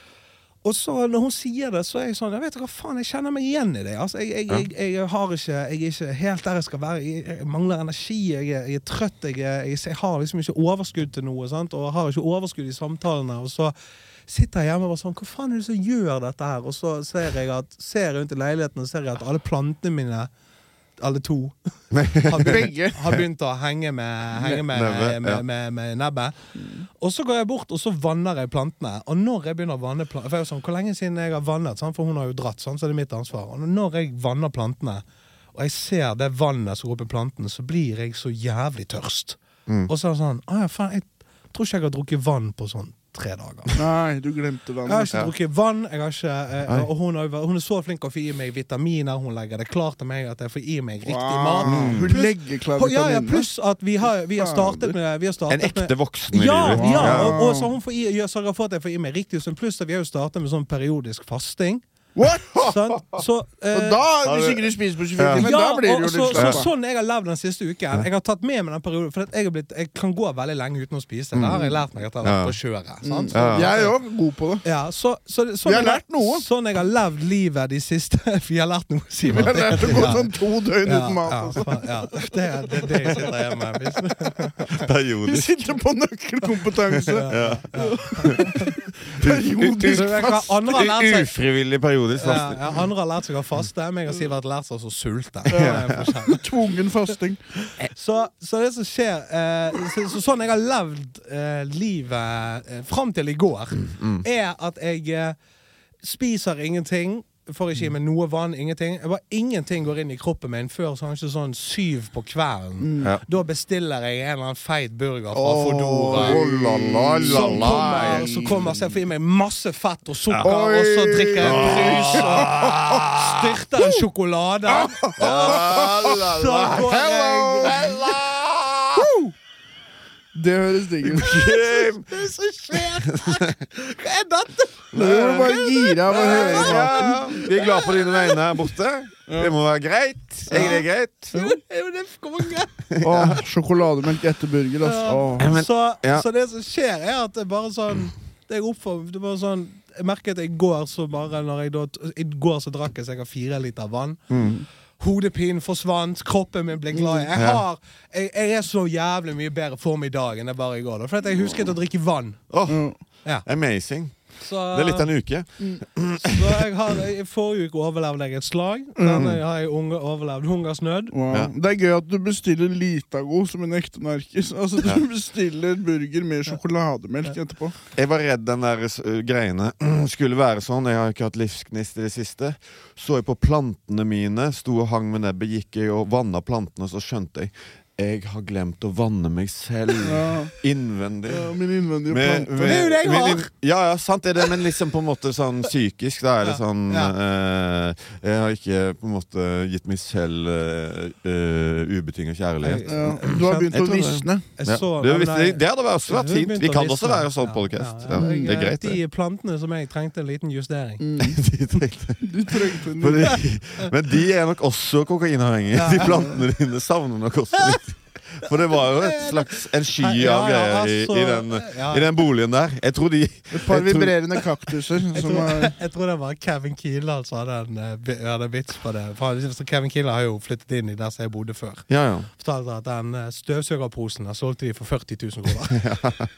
Og så når hun sier det, så er jeg sånn, jeg vet ikke hva faen, jeg kjenner meg igjen i det. Altså, jeg, jeg, jeg, jeg, har ikke, jeg er ikke helt der jeg skal være. Jeg, jeg mangler energi, jeg, jeg er trøtt, jeg, jeg, jeg har liksom ikke overskudd til noe, sant? Og har ikke overskudd i samtalene. Og så sitter jeg hjemme og bare sånn, hva faen er det som gjør dette her? Og så ser jeg at, ser rundt i leiligheten og ser jeg at alle plantene mine, alle to, har begynt, har begynt å henge med, henge med, med, med, med, med nebbet. Og så går jeg bort, og så vanner jeg plantene. Og når jeg begynner å vanne plantene, for jeg er sånn, hvor lenge siden jeg har vannet, sant? For hun har jo dratt, sant? Så det er mitt ansvar. Og når jeg vanner plantene, og jeg ser det vannet som går på plantene, så blir jeg så jævlig tørst. Mm. Og så er det sånn, ah, ja, faen, jeg tror ikke jeg har drukket vann på sånn tre dager. Nei, du glemte vann. Jeg har ikke ja. drukket vann, jeg har ikke, eh, og hun, har, hun er så flink å få i meg vitaminer, hun legger det klart til meg at jeg får i meg riktig wow. mat. Mm. Hun plus, legger klar vitaminer. Ja, ja, pluss at vi har, vi har startet med... Vi har startet en ekte voksen i ja, livet. Ja, ja, og, og så hun får i, jeg sørger for at jeg får i meg riktig, pluss at vi har jo startet med sånn periodisk fasting. What? Sånn, så, eh, og da, hvis ikke du spiser på tjuefire timer, ja, da blir det jo litt så, så, sånn jeg har levd den siste uken. Jeg har tatt med meg den perioden, for jeg, har blitt, jeg kan gå veldig lenge uten å spise. Mm. Det har jeg lært meg at jeg har vært på kjøret. Sant? Mm. Ja. Jeg er jo god på det. Ja, så, så, så, vi har lært noe. Sånn jeg har levd livet de siste... Vi har lært noe, Simon. Vi har lært å gå sånn to døgn uten mat. Ja, altså. ja, det er det, det jeg sitter hjemme med. Vi sitter på nøkkelkompetanse. Ja. Ja. Periodisk fast. Ufrivillig periodisk periodisk fasting. Ja, ja, andre har lært seg å faste, men jeg har Sivert lært seg å sulte. Ja. Tvungen fasting. Så, så det som skjer, eh, så, så sånn jeg har levd eh, livet eh, frem til i går, mm. er at jeg eh, spiser ingenting, får ikke i meg noe vann, ingenting. Jeg bare ingenting går inn i kroppen min før sånn, sånn syv på kvelden. Mm. Ja. Da bestiller jeg en eller annen feit burger fra oh, Fodora. Oh, la, la, la, som kommer, så kommer jeg får i meg masse fett og sukker, Oi. Og så drikker jeg en brus og styrter en sjokolade. Så går jeg... Det høres digg ut. Det er så svært. Hva er dette? Nå er du bare gira av å høre i maten. Vi er glad på dine vegne her borte. Det må være greit. Jeg er det greit. Jo, det er konge. Åh, sjokolademelk etter burger, altså. Så, så det som skjer er at det er bare sånn, det er oppfor, det er bare sånn, jeg merket at i går så bare, når jeg da, i går så drakk jeg sikkert fire liter vann. Mm. Hodepinen forsvant, kroppen min ble glad. Jeg, har, jeg, jeg er så jævlig mye bedre form i dag enn jeg bare i går. For jeg husket å drikke vann. Oh, ja. Amazing. Så, det er litt en uke. Mm. Så jeg har, i forrige uke overlevde jeg et slag. Denne har jeg unge overlevd hungersnød. Wow. Ja. Det er gøy at du bestiller Litago som en ekte narkis. Altså, du ja. bestiller burger med sjokolademelk etterpå. Jeg var redd den der uh, greiene skulle være sånn. Jeg har ikke hatt livsgnist i det siste. Så jeg på plantene mine, sto og hang med nebbet, gikk jeg og vannet plantene, så skjønte jeg jeg har glemt å vanne meg selv ja. innvendig. Ja, min innvendige plante. Det er jo det jeg har! Ja, ja, sant er det, men liksom på en måte sånn psykisk, da er det sånn ja. uh, jeg har ikke på en måte gitt meg selv uh, uh, ubetinget kjærlighet. Ja. Du har begynt å visne. Ja. Det, det, det hadde også vært fint. Vi kan også være sånn podcast. Ja. Ja. Det er greit. De plantene som jeg trengte en liten justering. Mm. de trengte. Du trengte en Fordi, men de er nok også kokainavhengige. Ja. De plantene dine savner nok også litt. For det var jo et slags en sky ja, av greier ja, altså, i, i, den, ja. i den boligen der. Jeg tror de... Et par vibrerende kaktuser. Jeg, som tror, er... jeg tror det var Kevin Kieler som hadde en, hadde en vits på det. For Kevin Kieler har jo flyttet inn i der som jeg bodde før. Ja, ja. Fortalte at den støvsøgerposen har solgt de for førti tusen kroner. Ja.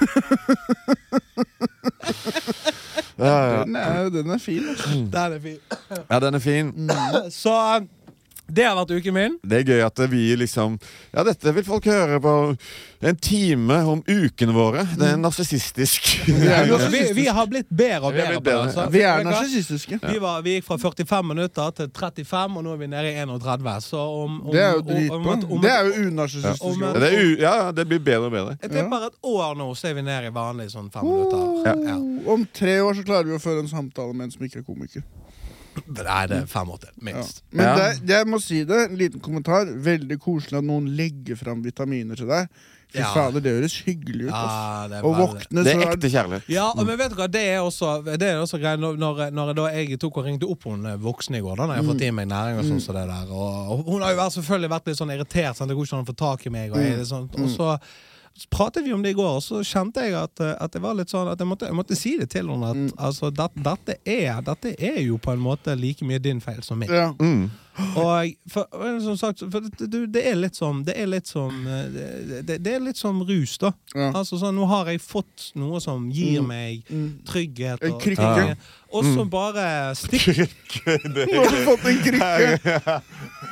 Ja, ja. Den, er, den er fin. Mm. Den er fin. Ja, den er fin. Mm. Så... Det har vært uken min. Det er gøy at vi liksom... Ja, dette vil folk høre på en time om ukene våre. Det er narsissistisk. vi, vi har blitt bedre og bedre, bedre på det. Vi er narsissistiske. Vi, var, vi gikk fra førtifem minutter til trettifem, og nå er vi nede i enogtretti. Så om, om, det er jo dritbra. Det er jo unarsissistisk. Ja. Det, ja, det blir bedre og bedre. Jeg tenker bare et år nå, så er vi nede i vanlig sånn fem minutter. Ja. Ja. Om tre år så klarer vi å føre en samtale med en som ikke er komiker. Nei, det er fem år til, minst. Ja. Men ja. det, jeg må si det, en liten kommentar. Veldig koselig at noen legger frem vitaminer til deg. For ja. fader, det høres hyggelig ut. Ja, det er og våkne, det er ekte kjærlighet. Ja, men vet du hva, det er også, det er også greit når, når, når jeg, da, jeg tok og ringte opp hun voksne i går, da, når jeg har fått i meg næring og sånn, så det der. Og, og hun har jo selvfølgelig vært litt sånn irritert, sånn, det går ikke an å få tak i meg, og, jeg, sånn, og så så pratet vi om det i går, og så kjente jeg at, at det var litt sånn, at jeg måtte, jeg måtte si det til henne, at mm. altså, det, dette, er, dette er jo på en måte like mye din feil som min. Ja. Mm. Og for, som sagt, for det, det er litt som, det er litt som, det, det er litt som rus da. Ja. Altså sånn, nå har jeg fått noe som gir meg trygghet. En krykke. Og, og så bare stikk. Krykke, det er... Nå har du fått en krykke.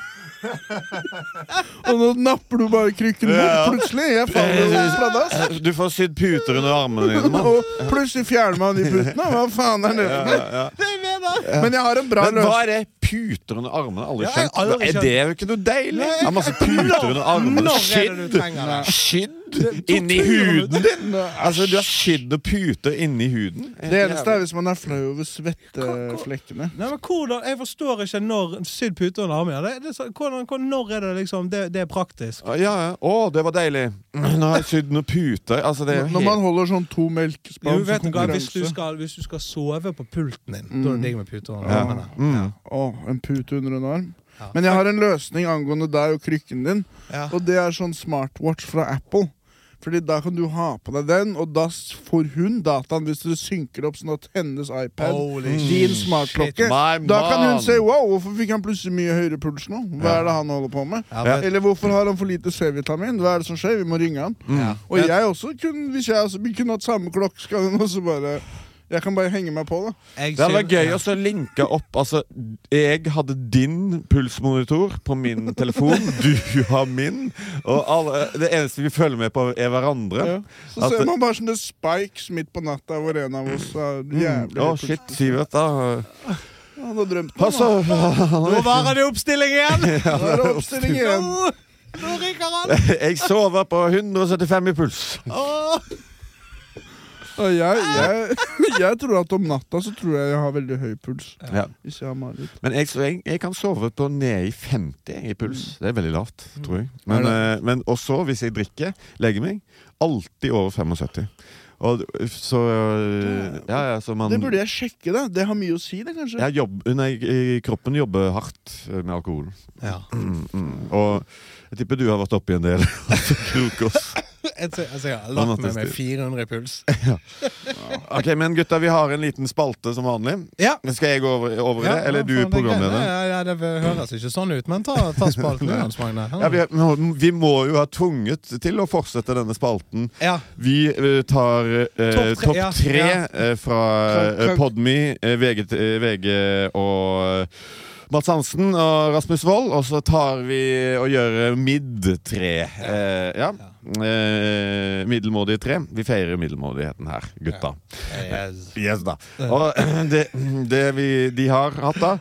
Og nå napper du bare krykken bort ja. Plutselig jeg faller du får sydd puter under armene dine, man. Og plutselig fjerner man de putene. Hva faen er det for ja, ja. Det mener jeg. Men jeg har en bra løsning. Hva er det? Puter under armene? Aldri skjønt. Ja, aldri skjønt. Er det jo ikke noe deilig? Jeg har masse puter under armene. Skydd. Skydd inni huden din. Altså, du har skydd og puter inni huden. Det eneste er hvis man er flau over svetteflekkene. Nei, men hvordan? Jeg forstår ikke når sydd puter under armene. Det, det, så, hvordan, når er det liksom, det, det er praktisk? Ja, ja. Å, det var deilig. Nå har jeg sydd noen puter. Altså, det er når man holder sånn to melkespann for konkurranse. Hvis du, skal, hvis du skal sove på pulten din, mm. da er det digg med puter under armene. Ja. Mm. Å, en pute under en arm. Ja. Men jeg har en løsning angående deg og krykken din, ja. Og det er sånn smartwatch fra Apple. Fordi da kan du ha på deg den, og da får hun dataen hvis du synker opp sånn at hennes iPad, Holy din smartklokke, da kan hun si, wow, hvorfor fikk han plutselig mye høyere puls nå? Hva er det han holder på med? Ja, men... Eller hvorfor har han for lite C-vitamin? Hva er det som skjer? Vi må ringe han. Mm. Og jeg også kunne, hvis jeg også kunne hatt samme klokk, skal hun også bare... Jeg kan bare henge meg på da. Jeg Det hadde vært skylder- gøy å så linke opp. Altså, jeg hadde din pulsmonitor på min telefon. Du har min. Og alle, det eneste vi følger med på, er hverandre. Ja. Så At ser det- man bare sånne spikes midt på natta hvor en av oss er Mm. jævlig Å, høy shit, puls. Sivert, da. Han har drømt om Altså, Nå var det oppstilling igjen! Nå er det oppstilling igjen. Nå, nå ryker han! jeg sover på hundre og syttifem i puls. Åh. Og jeg, jeg, jeg tror at om natta så tror jeg jeg har veldig høy puls. Ja. Hvis jeg har mareritt. Men jeg, så jeg, jeg kan sove på ned i femti i puls. Det er veldig lavt, tror jeg. Men, eh, men også hvis jeg drikker, legger meg, alltid over syttifem. Og så Ja, ja, så man Det burde jeg sjekke, da. Det har mye å si, det, kanskje. jeg jobb, nei, Kroppen jobber hardt med alkohol. Ja. Mm, mm. Og jeg tipper du har vært oppi en del altså, krokos. Jeg, tror- altså, jeg har lagt meg med fire hundre i puls. Ok, men gutta, vi har en liten spalte som vanlig. Ja. Skal jeg gå over, over Ja, det, eller ja, du faen, det er greit. programleder? Ja, ja, det høres ikke sånn ut, men ta, ta spalten, Hans Magne. Ja, vi, vi må jo ha tvunget til å fortsette denne spalten. Ja. Vi eh, tar eh, Topp tre, topp ja, tre ja. eh, fra Kan- eh, kan- Podme, eh, VG, eh, VG og eh, Mats Hansen og Rasmus Wold. Og så tar vi og gjør midd tre. Eh, ja. Eh, middelmådige tre. Vi feirer middelmådigheten her, gutta. Yes. Yes da. Og det, det vi, de har hatt da,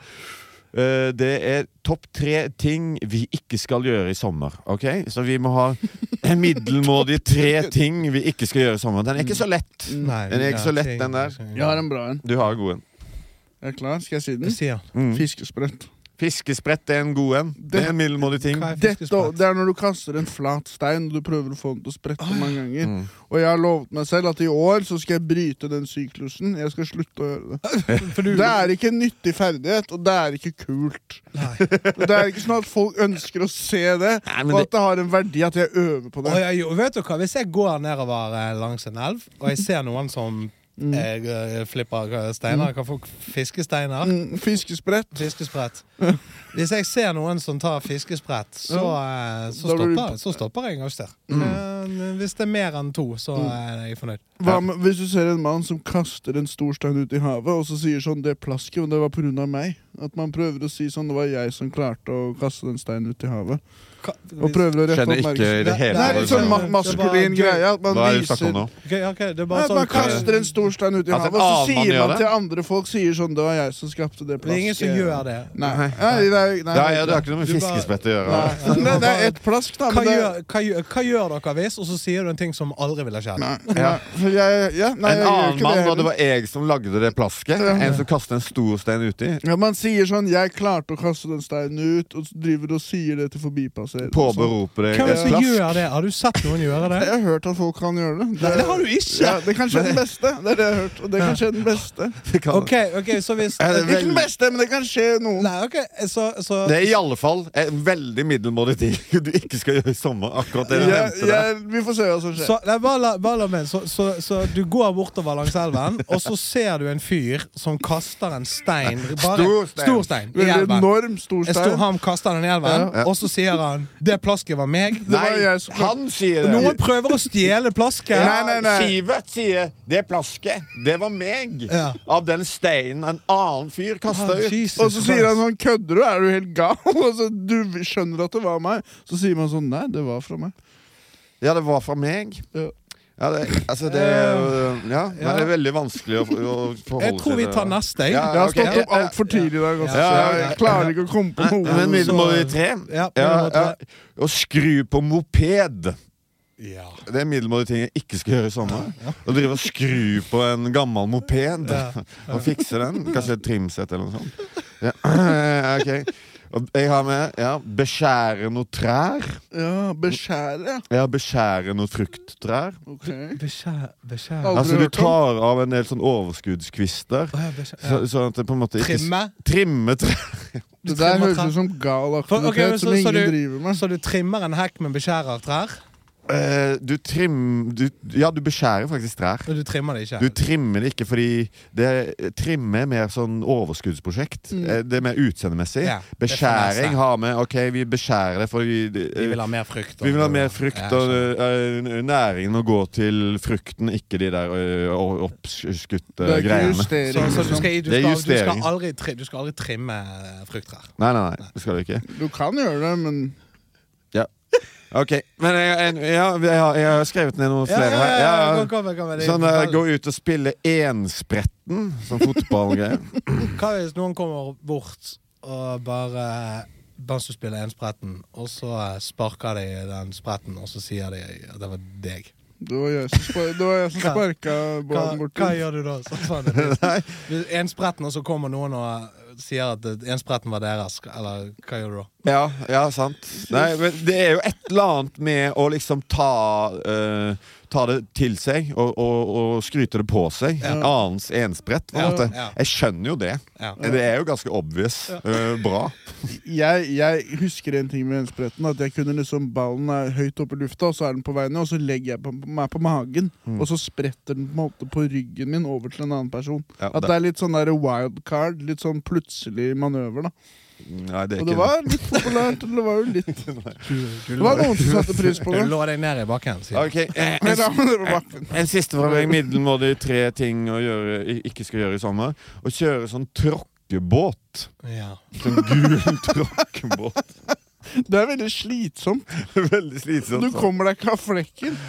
eh, det er topp tre ting vi ikke skal gjøre i sommer. Ok? Så vi må ha middelmådige tre ting vi ikke skal gjøre i sommer. Den er ikke så lett. Nei, Den er ikke så lett, ting- den der. Jeg har en bra en. Du har en god en. Jeg er klar. Skal jeg si Det den? sier Mm. Fiskesprett. Fiskesprett er en god en. Det er en middelmådig ting. Hva er Dette, fiskesprett? det er når du kaster en flat stein og du prøver å få den til å sprette mange ganger. Mm. Og jeg har lovet meg selv at i år så skal jeg bryte den syklusen. Jeg skal slutte å gjøre det. For du, Det er ikke en nyttig ferdighet, og det er ikke kult. Det er ikke sånn at folk ønsker å se det, Nei, men og det- at det har en verdi at jeg øver på og det. jeg, jo, vet du hva, hvis jeg går nedover eh, langs en elv, og jeg ser noen som Mm. eh, eh, flipper steiner, kan få fiskesteiner, Mm, Fiskesprett. fiskesprett. Hvis jeg ser noen som tar fiskesprett, så, eh, så, Da blir du- stopper, så stopper jeg ganske der. Eh, hvis det er mer enn to, så er jeg fornøyd. Hva med, hvis du ser en mann som kaster en stor stein ut i havet, og så sier sånn 'det plasket, men det var på grunn av meg'. At man prøver å si sånn 'det var jeg som klarte å kaste den steinen ut i havet'. Ka- Og prøver å rette Skjønner ikke i det hele Nei, Nei, litt sånn det- ma det maskulin var gøy. greie. At man Hva er det du snakker viser om nå? Ok, ok, det er Nei, bare at sånn man kaster en stor stein ut i Altså, havet, en og så annen mann sier gjør man det? til andre folk sier sånn 'det var jeg som skapte det Det er ingen som plasket'. gjør det. Nei, Nei. nei, nei, nei, Ja, ja, det har ikke noe med Du bare- fiskesprett å gjøre. Nei, det, det er ett plask, da. Hva Men det, gjør, hva, gjør, hva gjør dere hvis, og så sier du en ting som aldri ville skjedd? nei, nei, for jeg, ja, nei, En jeg gjør annen ikke mann, det når det heller. var jeg som lagde det plasket. En som kastet en stor stein uti. Ja, man sier sånn 'jeg klarte å kaste den steinen ut', og så driver og sier det til forbipasserende. Påberope deg Hvem er det et som plask. gjør det? Har du sett noen gjøre det? Jeg har hørt at folk kan gjøre det. Nei, det har du ikke! Ja, det er kanskje den beste. Det er det jeg har hørt, og det er kanskje den beste. Det kan- Ok, ok, så hvis Er det Ikke den veldig- beste, men det kan skje noen. Nei, ok, så, så Det er i alle fall en veldig middelmådig ting du ikke skal gjøre i sommer. Akkurat det du Jeg, nevnte der. jeg, vi får se hva som skjer. så, nei, bare la, bare la meg så, så, så du går bortover langs elven, og så ser du en fyr som kaster en stein bare, Stor stein. Stor stein i Veldig elven. enorm stor Jeg står, stein. han kaster den i elven, Ja. og så sier han 'det plasket var meg'. Det var Nei, jeg som- han sier det. Noen prøver å stjele plasket. Nei, nei, nei. Sivert sier 'det plasket, det var meg'. Ja. Av den steinen en annen fyr kasta Ah, ut. Jesus Og så sier han Christ. sånn 'kødder du, er du helt gal?' Og så du skjønner at det var meg. Så sier man sånn 'nei, det var fra meg'. Ja, det var fra meg. Ja. Ja, det, altså det er jo- Ja, nei, det er veldig vanskelig å, å forholde Jeg tror vi seg tar til. neste. jeg. Ja, Jeg har ok. stått opp altfor tidlig i dag. Også, Ja, så ja, ja. jeg klarer ikke å komme på Nei, noe. men middelmådig tre. Ja, Ja, middelmådig ja. tre. Å skru på moped. Ja. Det er middelmådige ting jeg ikke skal gjøre i sommer. Å drive og skru på en gammel moped Ja. og fikse den. Kanskje et trimsett eller noe sånt. Ja. Ok. Og jeg har med ja, beskjære noe trær. Ja, beskjære, ja. Ja, beskjære noe frukttrær. Ok. Beskjær, beskjær. Aldri Altså Du hørt om. tar av en del sånn overskuddskvister. Å, ja, beskjær. Så, Ja. sånn at det på en måte ikke Trimme. Trimme trær. Det der trimmer høres trær. ut som gal For- aktivitet ok, men så- som så ingen du- driver med. Så du trimmer en hekk med beskjærer trær? Uh, du trim du, Ja, du beskjærer faktisk trær. Men du trimmer det ikke? Du trimmer det ikke, fordi det trimmer er mer sånn overskuddsprosjekt. Mm. Det er mer utseendemessig. Ja, beskjæring har med, ok, vi beskjærer det, for vi, vi vil ha mer frukt. Vi vil ha mer frukt, ja, og uh, næringen må gå til frukten, ikke de der uh, oppskutte greiene. Så, så du, skal, du, skal, du, skal aldri, du skal aldri trimme frukttrær? Nei, nei, nei, det skal du ikke. Du kan gjøre det, men... Ja. Ok, men jeg, jeg, ja, jeg, har, jeg har skrevet ned noen flere her. Ja, ja, ja. Kom, kom, kom, sånn uh, gå ut og spille enspretten, som fotballgreier. Hva hvis noen kommer bort og bare Bare spiller enspretten, og så sparker de den spretten, og så sier de at det var deg? Det var jeg som, spar det var jeg som sparka ballen borti. Hva gjør du da? Så, sånn, enspretten, og så kommer noen og sier at enspretten var deres, eller hva gjør du da? Ja, ja, sant. Nei, men det er jo et eller annet med å liksom ta uh, ta det til seg og, og, og skryte det på seg. Ja. Annens ensprett, på en måte. Ja. Jeg skjønner jo det. Ja. Det er jo ganske obvious. Ja. Uh, bra. Jeg, jeg husker en ting med enspretten, at jeg kunne liksom, ballen er høyt oppe i lufta, og så er den på vei ned, og så legger jeg på, meg på magen, mm. og så spretter den på, en måte på ryggen min over til en annen person. Ja, at det er litt sånn der wildcard, litt sånn plutselig manøver da. Nei, det og det var litt populært, det var jo litt det var noen som satte pris på det. Du lå deg ned i bakken. Okay. En, en, en siste fra meg, middelmådig tre ting å gjøre, ikke skal gjøre i sommer. Å kjøre sånn tråkkebåt. Ja. Sånn gul tråkkebåt. Det er veldig slitsomt. Veldig slitsomt. Du kommer deg ikke av flekken.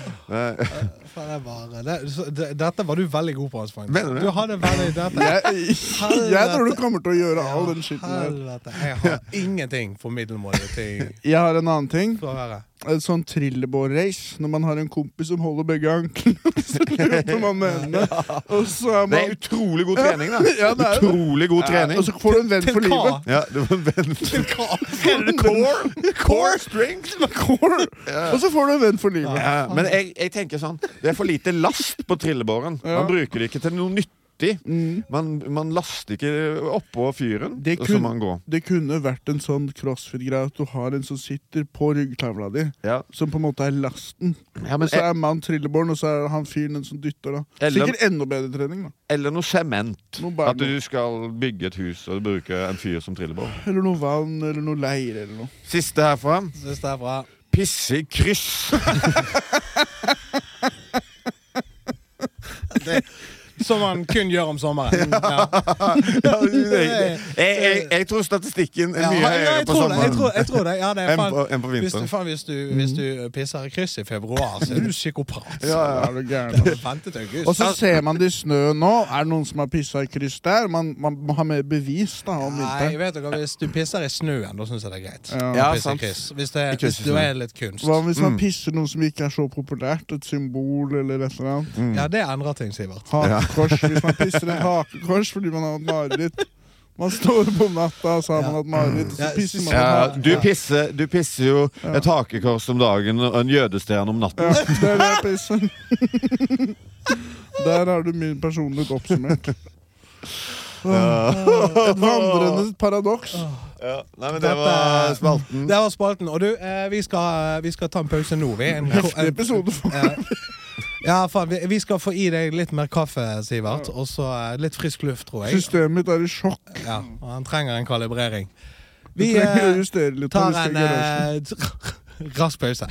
Det bare, det, det, dette var du veldig god på, Hans. Du hadde veldig dette. Jeg, jeg tror du kommer til å gjøre all den skitten her. Jeg har ingenting for middelmålige ting. Jeg har en annen ting. En sånn trillebår-race, når man har en kompis som holder begge anklene, så løper man med henne. Og så er man... Det er utrolig god trening, da. Ja, det er utrolig god trening. Ja, og så får du en venn for livet. Ja, det var en venn for livet. Core? Core strength? Core. Ja. Og så får du en venn for livet. Ja, men jeg, jeg tenker sånn, det er for lite last på trillebåren. Man ja. bruker det ikke til noe nytt. Mm. Man, man laster ikke oppå fyren. Det, kun, man går. Det kunne vært en sånn crossfit-greie at du har en som sitter på ryggtavla di, ja. som på en måte er lasten. Ja, og så er man trillebåren, og så er han fyren den som dytter. Da. Eller, sikkert enda bedre trening. Da. Eller noe sement. Noe at du skal bygge et hus og bruke en fyr som trillebår. Eller noe vann, eller noe leir. Eller noe. Siste herfra. Siste herfra. Pisse i kryss. Det som man kun gjør om sommeren. Ja. Ja, jeg, jeg, jeg tror statistikken er mye ja, høyere ja, på sommeren. Jeg tror, jeg tror det. Ja, det er fan, enn på vinteren. Hvis, fan, hvis, du, hvis du pisser i kryss i februar, så er du psykopat. Ja, ja, det er gærent. Og så ser man det i snø nå. Er det noen som har pisset i kryss der? Man, man må ha mer bevis da, om vinteren. Nei, vet du, hvis du pisser i snøen, da synes jeg det er greit. Ja, ja sant. Hvis, det, hvis du er litt kunst. Hva hvis man pisser noe som ikke er så populært? Et symbol eller et eller annet? Mm. Ja, det endrer ting, Sivert. Hakekors, hvis man pisser en hakekors fordi man har hatt mareritt. Man står på natta, og så har man hatt mareritt, og så pisser man ja, du, pisser, du pisser jo ja. et hakekors om dagen og en jødestjerne om natten. Ja, det er det jeg pisser. Der har du min personlighet oppsummert. Ja. Et vandrende paradoks. Ja. Nei, men det var spalten. Det var spalten, og du, eh, vi, skal, vi skal ta en pause nå. Vi en heftig episode for meg. Ja, faen, vi, vi skal få i deg litt mer kaffe, Sivert, og så litt frisk luft, tror jeg. Systemet mitt er i sjokk. Ja, og han trenger en kalibrering. Vi eh, litt, tar en eh, rask pause.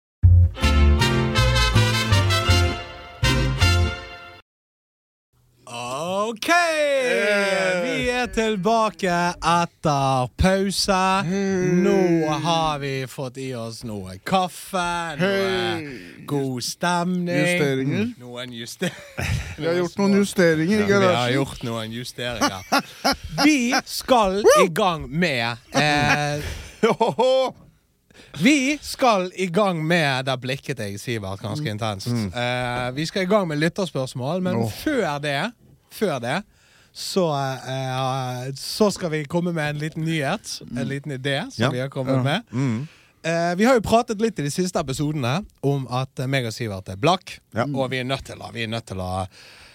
Ok, vi er tilbake etter pause. Nå har vi fått i oss noe kaffe, noe god stemning. Justeringer. Noen justeringer. Vi har gjort noen justeringer i garasjen. Vi har gjort noen justeringer. Vi skal i gang med... Eh, Vi skal i gang med, der blikket jeg, Sivert, ganske intenst. Mm. Uh, vi skal i gang med lytterspørsmål, men oh. før det, før det, så, uh, så skal vi komme med en liten nyhet, en liten idé som ja. vi har kommet ja. med. Mm. Uh, vi har jo pratet litt i de siste episodene om at meg og Sivert er blakk, ja. og vi er nødt til å, vi er nødt til å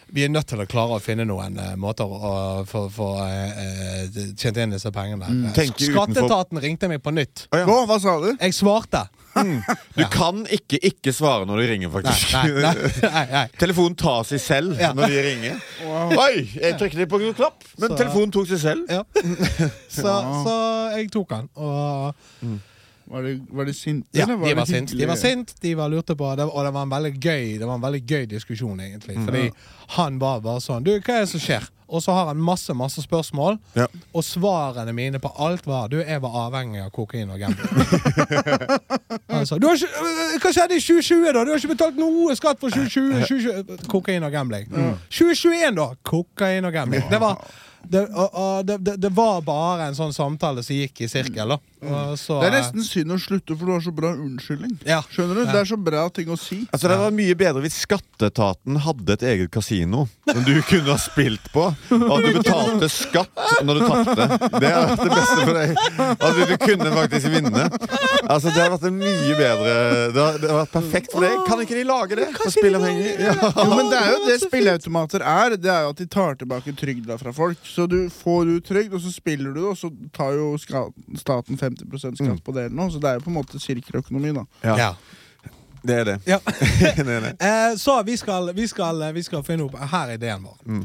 vi er nødt til å klare å finne noen uh, måter å få uh, tjent inn disse pengene. Mm. Skatteetaten utenfor... ringte meg på nytt. Oh, ja. Hva, hva sa du? Jeg svarte. Mm. Du ja. kan ikke ikke svare når de ringer, faktisk. Nei, nei, nei, nei, nei. Telefonen tar seg selv ja. når de ringer. Wow. Oi, jeg trykket på en knapp, men så... telefonen tok seg selv. Ja. så, så jeg tok den, og... Mm. Var de, var de sint? Ja, var de, var sint. de var sint. De var lurte på det, og det var en veldig gøy Det var en veldig gøy diskusjon, egentlig. Mm. Fordi han var bare sånn Du, hva er det som skjer? Og så har han masse, masse spørsmål. Ja. Og svarene mine på alt var Du, jeg var avhengig av kokain og gambling. Han sa du har ikke, Hva skjedde i tjue tjue, da? Du har ikke betalt noe skatt for tjue tjue, tjue tjue Kokain og gambling. Mm. tjue tjueen, da? Kokain og gambling. Det var Det, og, og det, det, det var bare en sånn samtale som gikk i sirkel da. Og så, det er nesten synd å slutte, for du har så bra unnskyldning. Ja. Skjønner du? Ja. Det er så bra ting å si. Altså, det var mye bedre hvis Skatteetaten hadde et eget kasino som du kunne ha spilt på, og at du betalte skatt når du tappte. Det er det beste for deg. At du kunne faktisk vinne. Altså, det har vært en mye bedre Det har, det har vært perfekt for deg. Kan ikke de lage det? For spillavhengig? Ja. Jo, men det er jo det spilleautomater er. Det er jo at de tar tilbake trygda fra folk. Så du får ut trygd, og så spiller du det, og så tar jo staten femti prosent skatt på det eller noe. Så det er jo på en måte sirkeløkonomi, da. Ja. ja. Det er det. Ja. det, er det. Eh, så vi skal, vi, skal, vi skal finne opp Her er ideen vår. Mm.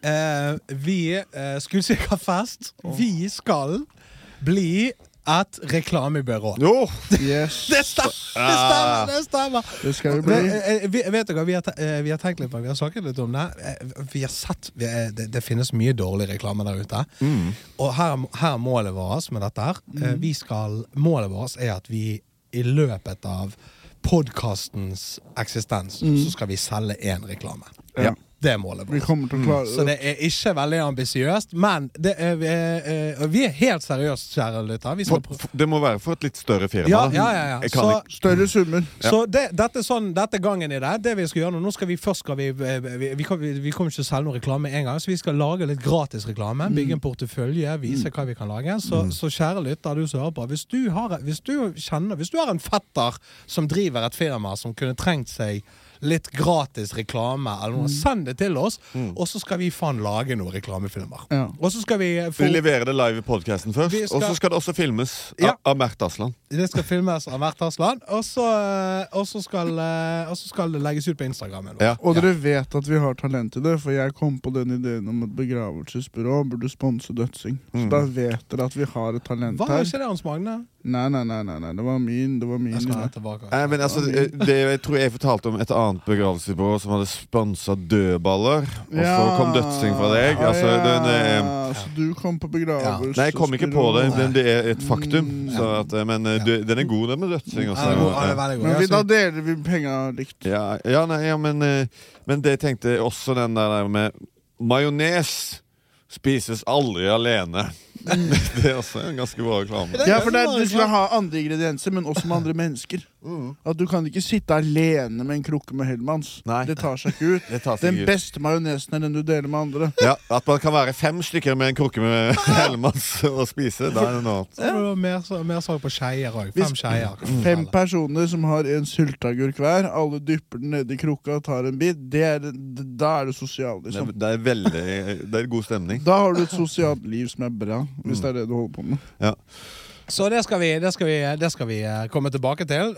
Eh, vi eh, skulle sikkert fest. Vi skal bli et reklamebyrå. Oh, yes. det, stemmer, det stemmer! Det stemmer! Det skal vi bli. Vi, vet dere, vi har, vi har tenkt litt på Vi har snakket litt om det. Vi har sett vi er, det, det finnes mye dårlig reklame der ute. Mm. Og her, her er målet vårt med dette her. Mm. Vi skal, målet vårt er at vi i løpet av podcastens eksistens mm. så skal vi selge en reklame. Ja. Det er målet vårt. Vi kommer til å klare det. Så det er ikke veldig ambisiøst, men det er, vi, er, vi er helt seriøst, kjære lytter. Det må være for et litt større firma. Ja, ja, ja, ja. Så, større summer. Ja. Så det, dette, er sånn, dette er gangen i det. Det vi skal gjøre nå, nå skal vi først skal vi, vi, vi, vi, vi kommer ikke til å selge noe reklame en gang, så vi skal lage litt gratis reklame, bygge en portefølje, vise hva vi kan lage. Så, mm. så kjære lytter, du som hører på, hvis du, har, hvis, du kjenner, hvis du har en fetter som driver et firma som kunne trengt seg litt gratis reklame eller noe, mm. send det til oss, mm. og så skal vi faen lage noen reklamefilmer. Ja. Og så skal vi få... Vi leverer det live i podcasten først, skal... og så skal det også filmes ja. av, av Mert Aslan. Det skal filmes av Mert Aslan, og så, og så, skal, og så skal det legges ut på Instagram. Ja. Og dere vet at vi har talent i det, for jeg kom på den ideen om et begravelsesbyrå burde sponse dødsing. Mm. Så da vet dere at vi har et talent Hva her. Hva er ikke det hans Magne? Nei, nei, nei, nei, nei, det var min, det var min. Jeg skal ha tilbake. Nei, men altså, det, jeg tror jeg fortalte om et annet begravelsesbyrå som hadde sponset dødballer, og ja. så kom dødsing fra deg. Altså, ja, den er, ja. Så du kom på begravelse. Ja. Nei, jeg kom ikke på det, men det er et faktum. Så at, men ja. den er god, den med dødsing. Også. Ja, det er veldig god. Men vi, da deler vi penger likt. Ja, ja, nei, ja men, men det tenkte jeg også den der med majones spises aldri alene. Det er også en ganske bra reklame. Ja, for det er, du skal ha andre ingredienser, men også med andre mennesker. Mm. At du kan ikke sitte alene med en krukke med Hellmans. Nei. Det tar seg ikke ut. Seg den ut. beste majonesen er den du deler med andre. Ja, at man kan være fem stykker med en krukke med Hellmans og spise, da er det noe annet. Ja. Det er mer, mer salg på skeier også. Fem skeier. Mm. Fem personer som har en syltagurk hver, alle dypper den ned i krukka og tar en bit, det er, da er det sosialt, liksom. Det, det er veldig, det er god stemning. Da har du et sosialt liv som er bra, hvis det er det du holder på med. Ja. Så det skal vi, det skal vi, det skal vi komme tilbake til.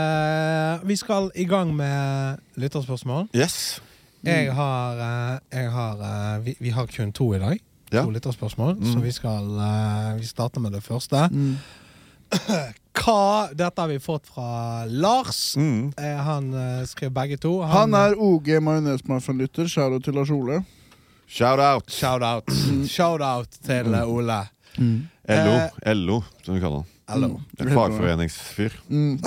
Uh, vi skal i gang med lytterspørsmål. Yes. Jeg har, uh, jeg har uh, vi, vi har kun to i dag. Ja. To lytterspørsmål. Mm. Så vi skal uh, vi starter med det første. Mm. Hva, dette har vi fått fra Lars. Mm. Uh, han uh, skrev begge to. Han, han er O G Majonesmaffen-lytter. Shout out til Lars Ole. Shout out. Shout out. Shout out til uh, Ole. Mm. L O, eh, L O, som vi kaller han. L O. En fagforeningsfyr. Mm.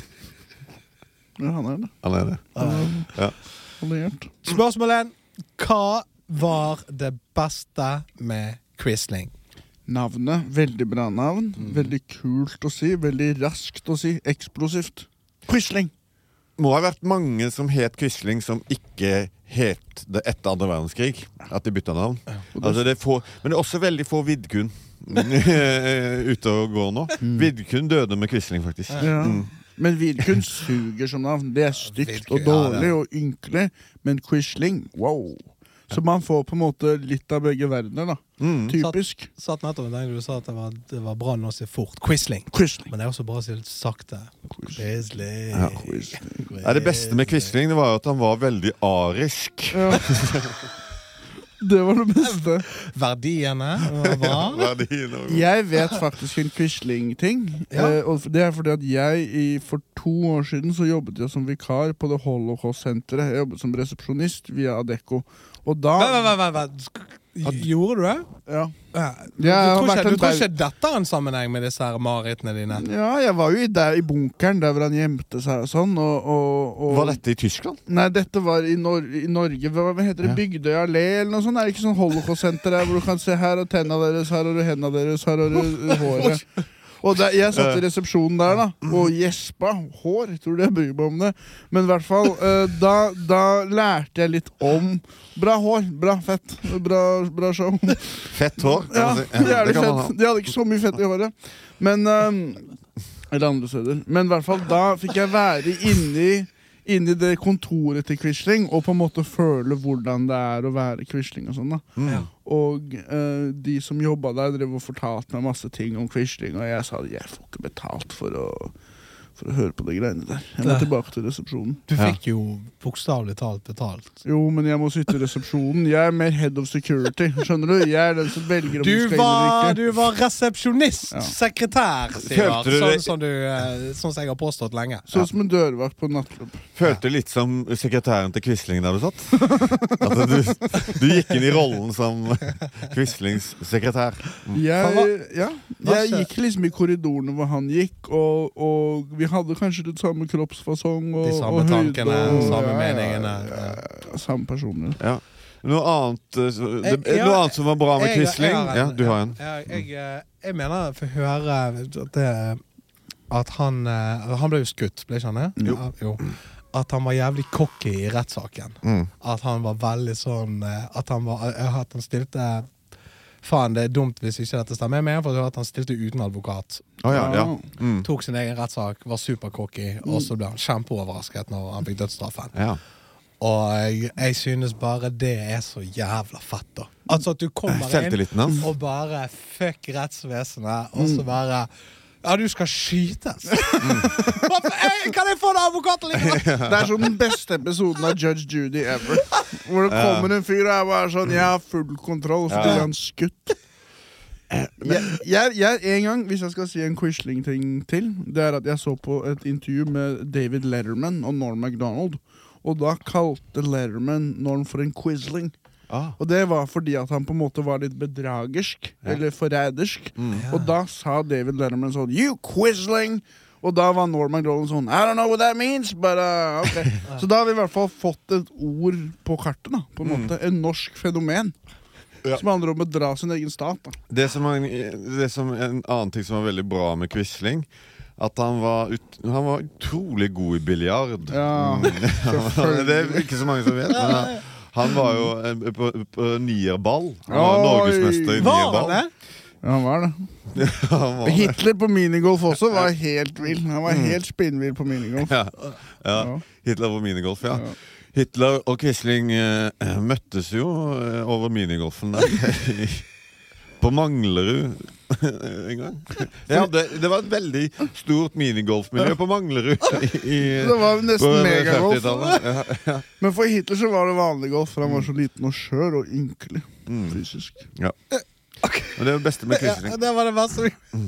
Ja, han er det. Han er det. Ja. Han er gjort. Spørsmål en. Hva var det beste med Quisling? Navnet. Veldig bra navn. Mm. Veldig kult å si. Veldig raskt å si. Eksplosivt. Quisling! Må ha vært mange som het Quisling som ikke het det etter andre verdenskrig. At de bytta navn. Ja. Altså, det er få, men det er også veldig få Vidkun ute og går nå. Mm. Vidkun døde med Quisling, faktisk. Ja. Mm. Men Vidkun suger som navn. Det er stygt og dårlig og ynkelig. Men Quisling, wow. Så man får på en måte litt av begge verdener da. Mm. Typisk. Satt, satt nettopp med deg, du sa at det var, det var bra nå å si fort. Quisling. Quisling. Men det er også bra å si litt sakte. Quisling. Ja. Quisling. Ja, det beste med Quisling det var jo at han var veldig arisk. Ja. Det var det beste. Verdiene var bra. Verdiene var bra. Jeg vet faktisk en Quisling-ting. Ja. Eh, og det er fordi at jeg i, for to år siden så jobbet jeg som vikar på det Holocaust-senteret. Jeg jobbet som resepsjonist via Adecco. Og da... Hva, hva, hva, hva? Gjorde du det? Ja. ja. Du, ja, tror ikke, du tror ikke dette er en sammenheng med disse her marerittene dine? Ja, jeg var jo der i bunkeren der hvor han gjemte seg og sånn. Og, og, og... Var dette i Tyskland? Nei, dette var i, Nor i Norge. Hva, hva heter det? Ja. Bygdøy Allé eller noe sånt? Er det ikke sånn Holocaust-senter der hvor du kan se her og tenna deres, her og hendene deres, her og håret? Og der, jeg satt i resepsjonen der da og gjespa, hår, tror du jeg bryr meg om det. Men i hvert fall, uh, da, da lærte jeg litt om bra hår, bra fett, bra, bra show. Fett hår? Ja, jævlig fett. De hadde ikke så mye fett i håret. Men, um, eller andre steder. Men i hvert fall, da fikk jeg være inni inni det kontoret til Quisling og på en måte føle hvordan det er å være Quisling og sånn da. Mm. Og uh, de som jobbet der drev og fortalte meg masse ting om Quisling, og jeg sa jeg får ikke betalt for å, for å høre på de greiene der. Jeg må tilbake til resepsjonen. Du fikk jo bokstavlig talt betalt. Jo, men jeg må sitte i resepsjonen. Jeg er mer head of security, skjønner du? Jeg er den som velger om du, du skal var, inn eller ikke. Du var resepsjonist, ja. Sekretær, sier du, sånn som du, sånn som jeg har påstått lenge. Sånn som en dørvakt på nattklubb. Følte du litt som sekretæren til Quisling der du satt? At du, du gikk inn i rollen som Quislings sekretær. Jeg, ja, jeg gikk liksom i korridorene hvor han gikk, og, og vi hadde kanskje det samme kroppsfasong og, de samme tankene, og, samme ja, meningene ja, ja, samme personer. Ja. Noe annet, det, jeg, ja, noe annet som var bra med jeg, Quisling? Jeg, jeg, ja, du har en. Jeg, jeg, jeg mener for å høre at, det, at han, han ble jo skutt, ble ikke han det? Jo. jo. At han var jævlig cocky i rettssaken. Mm. At han var veldig sånn at han, var, at han stilte faen, det er dumt hvis ikke dette stemmer. Jeg mener for at han stilte uten advokat. Oh, ja, ja. Mm. Tok sin egen rettssak, var supercocky, mm. og så ble han kjempeoverrasket når han fikk dødsstraffen. Ja. Og jeg, jeg synes bare det er så jævla fett da. Altså at du kommer inn og bare fuck rettsvesenet, og så bare ja, du skal skytes. Mm. Kan jeg få en advokat like? Det er sånn den beste episoden av Judge Judy ever. Hvor det kommer en fyr og er bare sånn, jeg har full kontroll, og så blir han skutt. Jeg, jeg, jeg, en gang, hvis jeg skal si en Quisling-ting til, det er at jeg så på et intervju med David Letterman og Norm Macdonald, og da kalte Letterman Norm for en Quisling. Ah. Og det var fordi at han på en måte var litt bedragersk, ja. Eller forrædersk. Mm. Ja. Og da sa David Letterman sånn, you Quisling! Og da var Norm Macdonald sånn, I don't know what that means, but uh, ok. Så da har vi i hvert fall fått et ord på kartet, da, på en måte. Mm. En norsk fenomen. Ja. Som handler om å dra sin egen stat, da. Det som er, det som er en annen ting som var veldig bra med Quisling, at han var, ut, han var utrolig god i biljard. Ja, det er ikke så mange som vet, men han, han var jo på, på nierball. Han var Oi. Norgesmester i nierball. Var det? Ja, han var det. han var Hitler på minigolf også var helt vild. Han var helt spinnvild på minigolf. Ja. Ja. Ja, Hitler på minigolf, ja. ja. Hitler og Quisling eh, møttes jo eh, over minigolfen der. På Manglerud en gang. Ja, det, det var et veldig stort minigolfmiljø på Manglerud. I, i, det var nesten megagolf. Ja, ja. Men for Hitler så var det vanlig golf, for han var så liten og skjør og ynkelig. Mm. Fysisk. Ja. Okay. Og det er det beste med Quisling. Ja, det var det beste. Mm.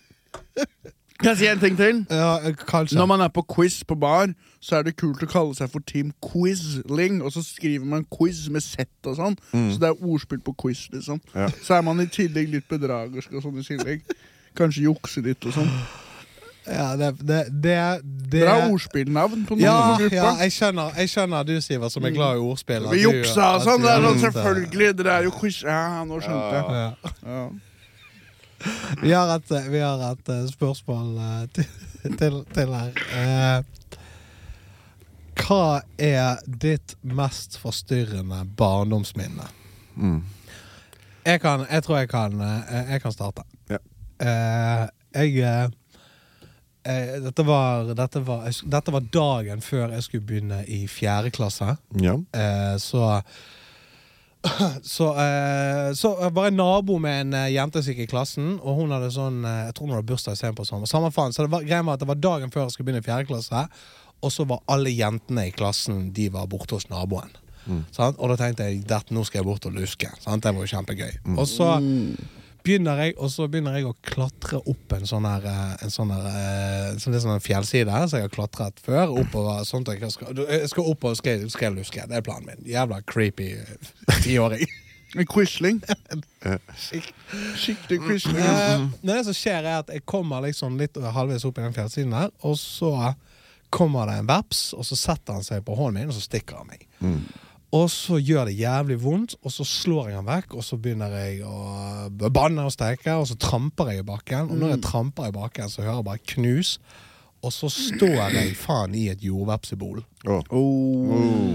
Kan jeg si en ting til? Ja, kanskje. Når man er på quiz på bar, så er det kult å kalle seg for Team Quisling, og så skriver man quiz med sett og sånn, mm. så det er ordspill på quiz, liksom. Ja. Så er man i tillegg litt bedragersk og sånn i tillegg. Kanskje jukse litt og sånn. Ja, det, det, det, det Bra ordspillnavn på noen ja, grupper. Ja, jeg skjønner, jeg skjønner du, Siver, som er glad i ordspill. Vi juksa og sånn, det er sånn selvfølgelig, det er jo quiz. Ja, nå skjønte jeg. Ja. Ja. Vi har et, vi har et uh, spørsmål uh, til, til, til her. Uh, hva er ditt mest forstyrrende barndomsminne? Mm. Jeg, kan, jeg tror jeg kan, uh, jeg kan starte. Ja. Uh, jeg, uh, uh, dette, var, dette, var, jeg, dette var dagen før jeg skulle begynne i fjerde klasse. Ja. Uh, så så, uh, så var jeg nabo med en uh, jente som gikk i klassen, og hun hadde sånn, uh, jeg tror hun hadde bursdag i scenen på samme, samme faen, så det var, greien var at det var dagen før jeg skulle begynne i fjerde klasse, og så var alle jentene i klassen, de var borte hos naboen. Mm. Og da tenkte jeg, nå skal jeg bort og luske. Sant? Det var jo kjempegøy. Mm. Og så begynner jeg og så begynner jeg å klatre opp en sånn her en sånn her sånn, det er sånn en fjellside her, så jeg har klatret før oppover, sånn at jeg skal, jeg skal opp og skal, skal luske. Det er planen min. Jævla creepy tiåring. En quisling. Skikkelig quisling. Uh, det som skjer er at jeg kommer liksom litt halvveis opp i den fjellsiden her, og så kommer det en veps, og så setter han seg på hånden min, og så stikker han meg. Mm. Og så gjør det jævlig vondt, og så slår jeg han vekk, og så begynner jeg å banne og steke, og så tramper jeg i bakken, og når jeg tramper i bakken, så hører jeg bare knus, og så står jeg faen i et jordvepsebol. Oh. Oh.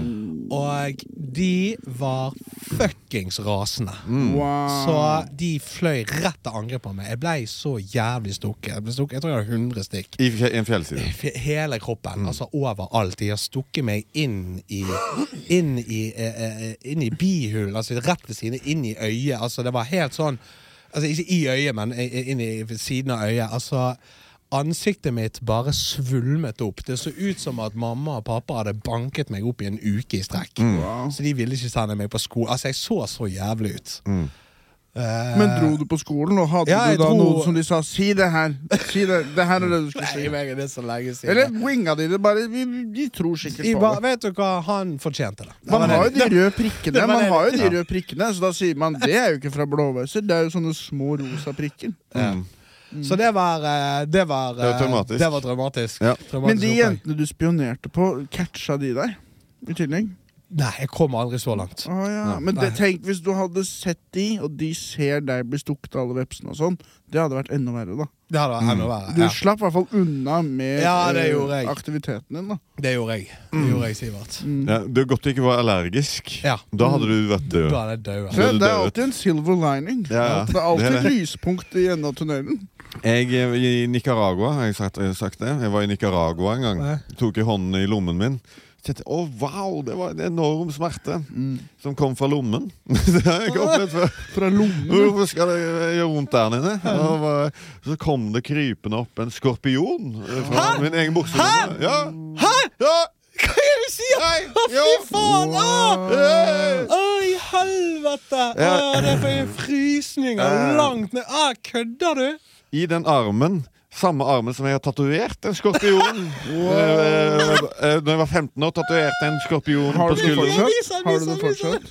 Og de var fuckings rasende. Mm. Wow. Så de fløy rett til angrep på meg. Jeg ble så jævlig stukket. Jeg ble stukket, jeg tror jeg hadde hundre stikk. I en fjellside? Hele kroppen, mm. altså overalt. De har stukket meg inn i, inn i, eh, inn i bihulen, altså rett ved siden, inn i øyet. Altså det var helt sånn, altså ikke i øyet, men inn i siden av øyet. Altså ansiktet mitt bare svulmet opp. Det så ut som at mamma og pappa hadde banket meg opp i en uke i strekk. Mm. Wow. Så de ville ikke sende meg på skolen. Altså, jeg så så jævlig ut. Mm. Uh, Men dro du på skolen, og hadde ja, du da dro... noe som de sa, si det her, si det, det her er det du skal si. Nei, det er så lenge siden. Eller winga de det, bare, de, de tror sikkert de på ba, det. Vet du hva, han fortjente det. Man har jo de røde prikkene, man har jo de røde prikkene, så da sier man, det er jo ikke fra blåveiser, det er jo sånne små rosa prikker. Ja. Mm. Så det var det var, det var traumatisk, det var traumatisk. Ja. traumatisk Men de jentene du spionerte på, catcha de deg i tillegg? Nei, jeg kom aldri så langt. ah, ja. Men det, tenk, hvis du hadde sett de, og de ser deg bli stukket av alle vepsene og sånn, det hadde vært enda verre da. Det hadde vært enda verre, Du ja. slapp i hvert fall unna med ja, uh, aktiviteten din da. Det gjorde jeg, det gjorde jeg, Sivert. Mm. Ja, det er godt du ikke var allergisk. Ja. Da hadde du vært død. Da hadde jeg død. Så det er alltid en silver lining. Ja, ja. Det er alltid et lyspunkt i enden av tunnelen. Jeg i Nicaragua, har jeg sagt, jeg sagt det. Jeg var i Nicaragua en gang. Jeg tok i hånden i lommen min. Jeg tenkte, å wow, det var en enorm smerte mm. som kom fra lommen. Det har jeg ikke opplevd før. Fra lommen? Hvorfor skal det gjøre vondt der nede? Og så kom det krypende opp en skorpion fra Hæ? Min egen bukse. Hæ? Ja. Hæ? Ja. Hva er det du sier? Å, fy faen! Å, i helvete! Å, det er for frysninger langt ned. Å, kødder du? I den armen, samme armen som jeg har tatuert en skorpion. Wow. Når jeg var femten år, tatuerte en skorpion på skulderen. Har du det fortsatt?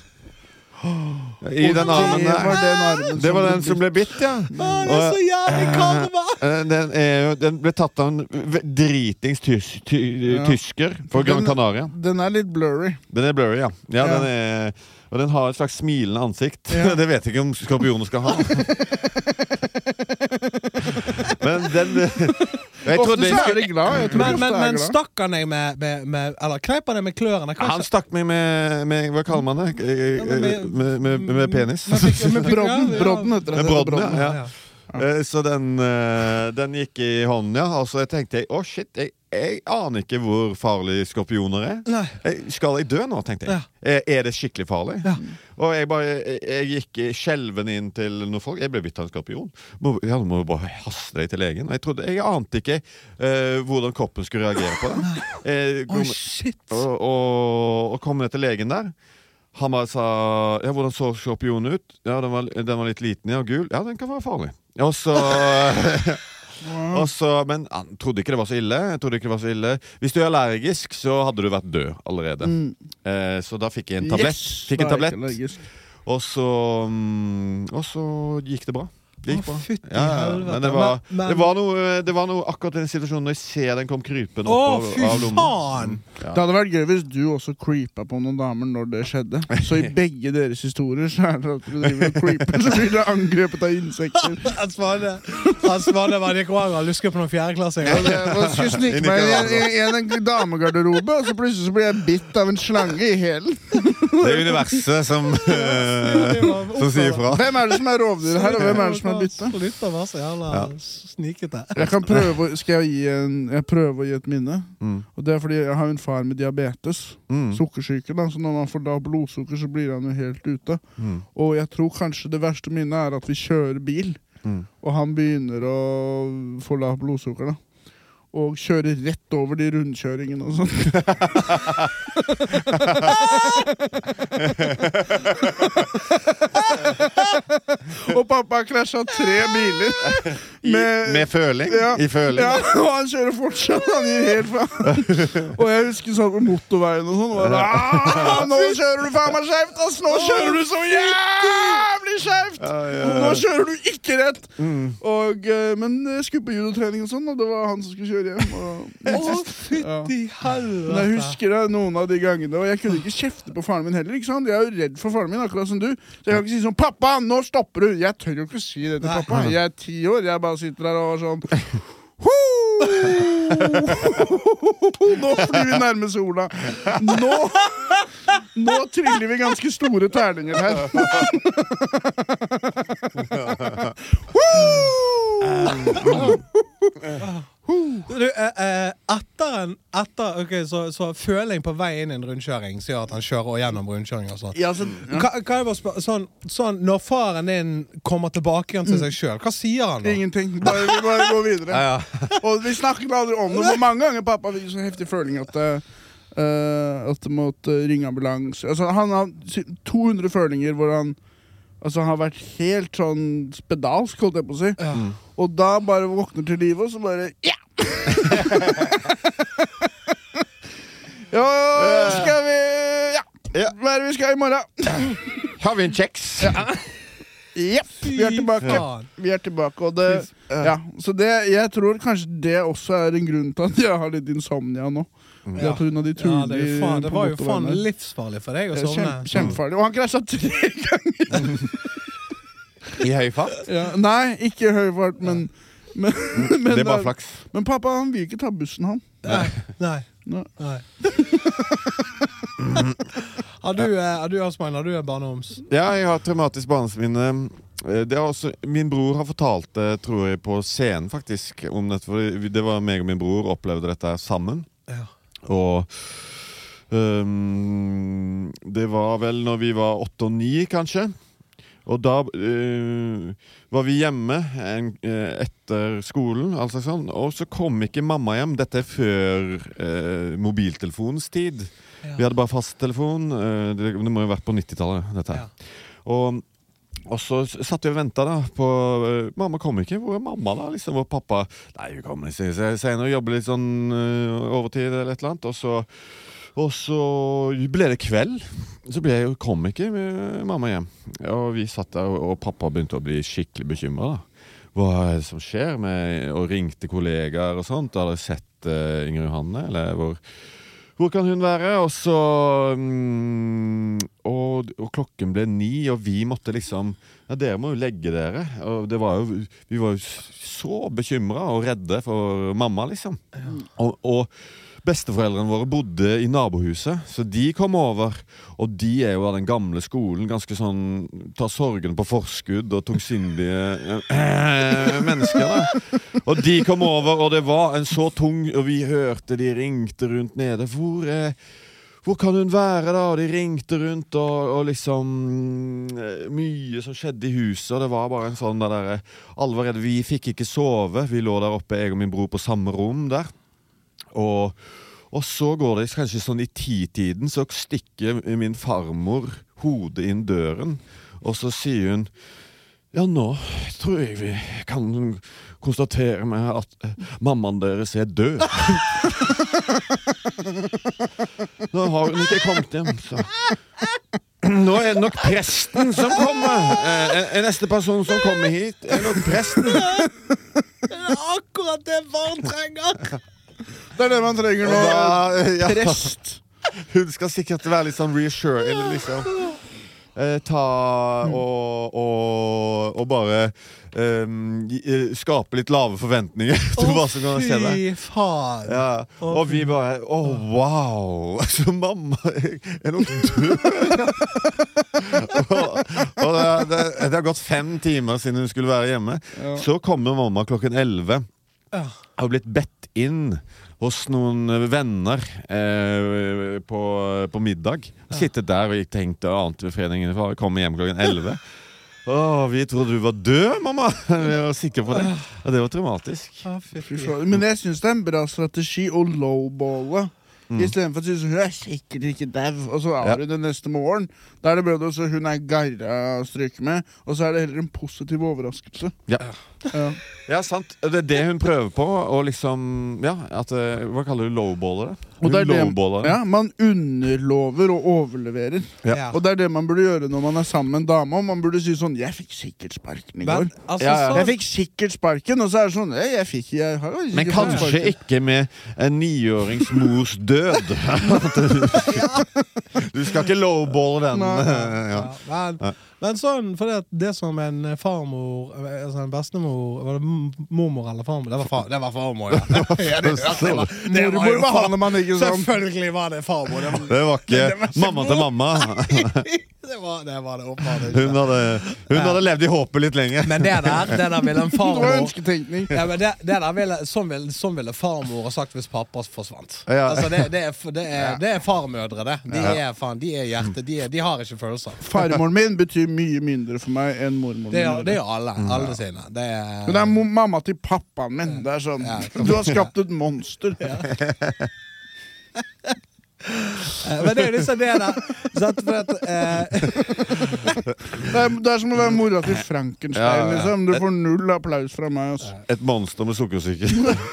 I den armen det var den, armen det var den som ble bitt, ja. Å, det er så jævlig karma. Den, er, den ble tatt av en dritings tys, ty, ja. tysker på Gran Canaria. Den er litt blurry. Den er blurry, ja, ja, ja. Den er, og den har et slags smilende ansikt. Ja. Det vet jeg ikke om skorpioner skal ha. Men den jeg ofte så er det glad jeg Men, men, men stakk han deg med, med, med eller kneip han deg med klørene? Han stakk meg med, med hva kaller man det? Med, med, med, med penis. Med brodden, brodden heter det. Med brodden, ja, ja. Ja. Så den, den gikk i hånden, ja. Og så tenkte jeg, å shit, jeg, jeg aner ikke hvor farlig skorpioner er. Nei. Skal jeg dø nå, tenkte jeg. Ja. Er det skikkelig farlig? Ja. Og jeg, bare, jeg gikk skjelven inn til noen folk. Jeg ble bitt av en skorpion. Må, ja, du må bare haste deg til legen. Jeg, trodde, jeg ante ikke uh, hvordan kroppen skulle reagere på det. Jeg, kom, oh, shit. Og, og, og kom ned til legen der. Han bare sa, ja, hvordan så skorpionen ut? Ja, den var, den var litt liten, ja, gul. Ja, den kan være farlig. Og så... Og så, men han trodde ikke det var så ille. Jeg trodde ikke det var så ille. Hvis du er allergisk, så hadde du vært død allerede. Mm. Eh, så da fikk jeg en tablett. Yes, fikk en tablett. Og så, um, og så gikk det bra. Det gikk bra. Å, fytti ja, helvete. Men det var, men, men... Det, var noe, det var noe akkurat i den situasjonen når jeg ser den kom krypen opp Å, av, fy av lommen. faen! Ja. Det hadde vært gøy hvis du også creepa på noen damer når det skjedde. Så i begge deres historier så er det at du driver og creeper, så blir det angrepet av insekter. Han svaret var det ikke å luske på noen fjerdeklassing. Jeg skulle snike meg i en, en damegarderobe, og så plutselig så blir jeg bitt av en slange i hælen. Det er universet som, uh, som sier fra. Hvem er det som er rovdyr her, og hvem er det som er bytte? Lytter var så jævla snikete. Jeg kan prøve, skal jeg gi en, jeg prøver å gi et minne, mm. og det er fordi jeg har en far med diabetes, mm. sukkersyke, da, så når man får da blodsukker så blir han jo helt ute. Mm. Og jeg tror kanskje det verste minnet er at vi kjører bil, mm. og han begynner å få lavt blodsukker da. Og kjører rett over de rundkjøringene og sånn. Og pappa har krasjet tre biler. Med, med føling? Ja, I føling? Ja, og han kjører fortsatt. Han gir helt faen. Og jeg husker sånn på motorveien og sånn. Og bare, nå kjører du faen meg skjevt, ass! Nå kjører du så jævlig skjevt! Nå kjører du ikke rett! Og, men jeg skulle på judotrening og sånn, og det var han som skulle kjøre hjem og, Å, fytti helvete. Jeg husker det noen av de gangene, og jeg kunne ikke kjefte på faren min heller, ikke sant? Jeg er jo redd for faren min, akkurat som du. Så jeg kan ikke si sånn, pappa, nå stopper du! Jeg tør jo ikke si det til pappa. Jeg er ti år, jeg bare sitter der og sånn nå flyr vi nærme sola. Nå Nå triller vi ganske store terninger her. Du, eh, etter en etter, ok, så, så føling på vei inn i en rundkjøring sier at han kjører gjennom rundkjøring og sånn. Ja, så, ja. Kan, kan jeg bare spørre, sånn, sånn, når faren din kommer tilbake igjen til seg selv, hva sier han da? Ingenting, bare, vi bare går videre. Ja, ja. Og vi snakker aldri om det, for mange ganger pappa fikk så heftig føling at uh, at det måtte ringe ambulans. Altså, han har to hundre følinger hvor han altså, han har vært helt sånn spedalsk, holdt jeg på å si. Ja. Og da bare våkner til livet, og så bare ja! Ja, skal vi ja, hva er det vi skal i morgen? Har vi en kjeks? Ja, ja. Vi er tilbake. Vi er tilbake, og det ja, så det, jeg tror kanskje det også er en grunn til at jeg har litt insomnia nå. Ja. De ja, det, faen, det var jo faen livsfarlig for deg å sovne. Kjempe, kjempefarlig, og han krasjet tre ganger. I høy fart? Ja, nei, ikke i høy fart, men, men, men det er bare flaks. Men pappa, han vil ikke ta bussen, han. Nei, nei, nei. nei. Har du, har du, Asmein, har du en barndoms? Ja, jeg har traumatisk barndomsminne. Det er også, min bror har fortalt det, tror jeg, på scenen faktisk, om dette, for det var meg og min bror opplevde dette sammen. Ja. Og um, det var vel når vi var åtte og ni, kanskje. Og da uh, var vi hjemme en, uh, etter skolen, altså sånn, og så kom ikke mamma hjem. Dette er før uh, mobiltelefonens tid. Ja. Vi hadde bare fasttelefon. Uh, det, det må jo ha vært på nittitallet, dette her. Ja. Og, og så satt vi og ventet da på uh, mamma kom ikke. Hvor er mamma da? Liksom, hvor pappa nei, hun kommer ikke. Så jeg senere jobber litt sånn uh, overtid eller et eller annet. Og så Og så ble det kveld. Så ble jeg, kom ikke med mamma hjem. Og vi satt der, og pappa begynte å bli skikkelig bekymret. Da. Hva er det som skjer? Med, og ringte kollegaer og sånt. Hadde jeg sett uh, Ingrid Johanne? Eller hvor, hvor kan hun være? Og så um, og, og klokken ble ni, og vi måtte liksom ja, dere må jo legge dere. Og det var jo, vi var jo så bekymret og redde for mamma, liksom. Ja. Og, og besteforeldrene våre bodde i nabohuset, så de kom over, og de er jo av den gamle skolen, ganske sånn, tar sorgen på forskudd og tungsindige øh, mennesker da. Og de kom over, og det var en så tung, og vi hørte de ringte rundt nede, hvor, eh, hvor kan hun være da? Og de ringte rundt, og, og liksom mye som skjedde i huset, og det var bare en sånn der, der alle var redde, vi fikk ikke sove, vi lå der oppe, jeg og min bror på samme rom der. Og, og så går det kanskje sånn i ti-tiden, så stikker min farmor hodet inn døren, og så sier hun ja, nå tror jeg vi kan konstatere med at mammaen deres er død. Nå har hun ikke kommet hjem, så nå er det nok presten som kommer. Eh, neste person som kommer hit er nok presten. Det er akkurat det barn trenger. Det er det man trenger nå. Da, ja. Prest. Hun skal sikkert være litt sånn reassuring, liksom. eh, ta og, og, og bare um, skape litt lave forventninger til hva som kan skje der. Fy faen! Ja. Å, og vi bare, åh, oh, wow! Altså, mamma er nok død! og og det, det, det har gått fem timer siden hun skulle være hjemme. Ja. Så kommer mamma klokken elleve. Ja. Har blitt bedt inn hos noen venner eh, på, på middag. Ja. Sittet der og gikk tenkt og ante ved fredagen for å komme hjem klokken elleve. Åh, vi trodde du var død, mamma. Vi var sikre på det. Og det var traumatisk. Ja, men jeg synes det er en bra strategi å lowballe. Mm. I stedet for å si sånn, hun er sikkert ikke dev, og så er det ja. det neste morgen. Da er det bedre å si hun er garra å stryke med, og så er det heller en positiv overraskelse. Ja, ja. ja sant. Det er det hun prøver på, og liksom, ja, at, hva kaller du lowballer det? Og det er det, ja, man underlover og overleverer. Ja. Og det er det man burde gjøre når man er sammen med en dame, og man burde si sånn, jeg fikk sikkert sparken i går. Men, altså, ja, ja. Jeg fikk sikkert sparken, og så er det sånn, jeg fikk, jeg har ikke Men kanskje sparken. Ikke med en niårings mors død. Du skal ikke lowballe den. Ja. Men, men sånn, for det, det som en farmor, altså en bestemor, var det mormor eller farmor? Det var, far, det var farmor, ja. ja det, det, det, var, det var jo farmor, man ikke sånn. Selvfølgelig var det farmor. Det var, det var ikke det var mamma til mamma. det, var, det var det oppmatt. Hun, hadde, hun hadde levd i håpet litt lenge. Men det der, det der ville en farmor... Det var ønsketenkning. Ja, men det, det der ville, sånn ville, sånn ville farmor ha sagt hvis pappa forsvant. Ja. Altså, det, det, er, det, er, det er farmødre, det. De er, fan, de er hjerte, de, er, de har ikke følelser. Farmoren min betyr mye mindre for meg enn mormoren min. Det er, det er alle, alle sine. Det er, men det er mamma til pappaen min. Det er sånn, ja, du har skapt et monster. Ja. Men det er jo liksom det der sant, for at, eh. det, er, det er som å være mora til Frankenstein ja, ja. Liksom. Du får null applaus fra meg altså. Et monster med sukkersyke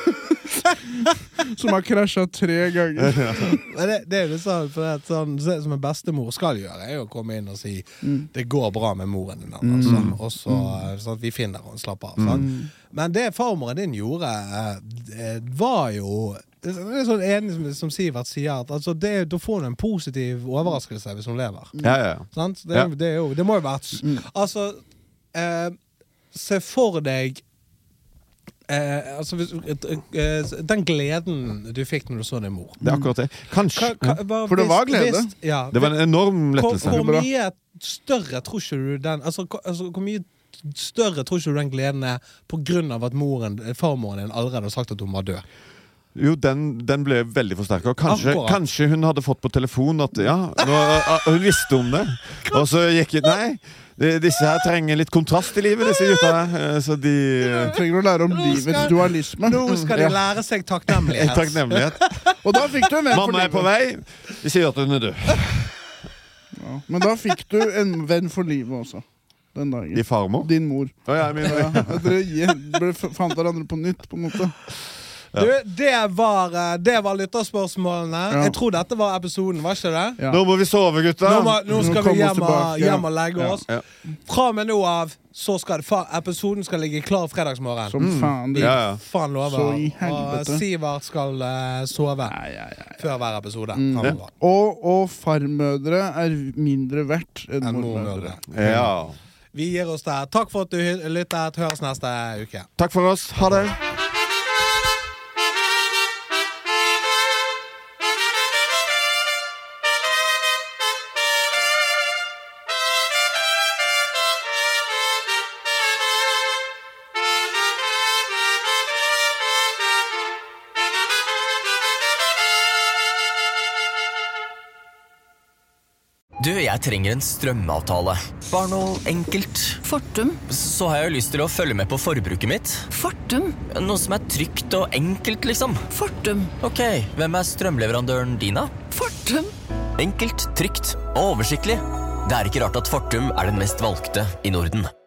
som har krasjet tre ganger ja. Men det, det er jo sånn, for at, sånn som en bestemor skal gjøre er jo å komme inn og si mm. det går bra med moren din mm. altså, og så mm. sånn at vi finner og slapper av sånn. mm. Men det farmoren din gjorde eh, var jo det er sånn enig som, som Sivert sier at altså, det, da får du en positiv overraskelse hvis hun lever ja, ja. Sant? Det, ja. det, er jo, det må jo være mm. altså eh, se for deg Eh, altså, eh, den gleden du fikk når du så din mor det er akkurat det kanskje, ka, ka, var, for det var glede visst, ja, det var en enorm lettelse hvor, hvor mye større tror ikke du den altså, altså hvor mye større tror ikke du den gleden er på grunn av at moren, farmoren din allerede har sagt at hun var død jo, den, den ble veldig forsterket kanskje, kanskje hun hadde fått på telefon at ja, nå, hun visste om det og så gikk det, nei disse her trenger litt kontrast i livet, disse gutta her. Så de trenger å lære om skal, livets dualisme. Nå skal de lære seg takknemlighet. takknemlighet. Og da fikk du en venn for livet. Mamma er på vei, vi sier at hun er død. Ja, men da fikk du en venn for livet også. Den dagen. I farmor? Din mor. Oh, ja, min mor. Ja, dere ble fant hverandre på nytt, på en måte. Ja. Du, det var, det var lytterspørsmålene ja. Jeg tror dette var episoden, var ikke det? Ja. Nå må vi sove, gutta Nå, må, nå skal nå vi hjem og, hjem og legge ja. oss ja. Fra med nå av så skal det, episoden skal ligge klar fredagsmorgen som faen de, ja, ja. Faen lover og Sivert skal uh, sove ja, ja, ja, ja. Før hver episode mm. ja. og, og farmødre er mindre verdt enn en mormødre ja. Vi gir oss der. Takk for at du lyttet. Høres neste uke. Takk for oss. Ha det. Du, jeg trenger en strømavtale. Bare noe enkelt. Fortum. Så har jeg jo lyst til å følge med på forbruket mitt. Fortum. Noe som er trygt og enkelt, liksom. Fortum. Ok, hvem er strømleverandøren din da? Fortum. Enkelt, trygt og oversiktlig. Det er ikke rart at Fortum er den mest valgte i Norden.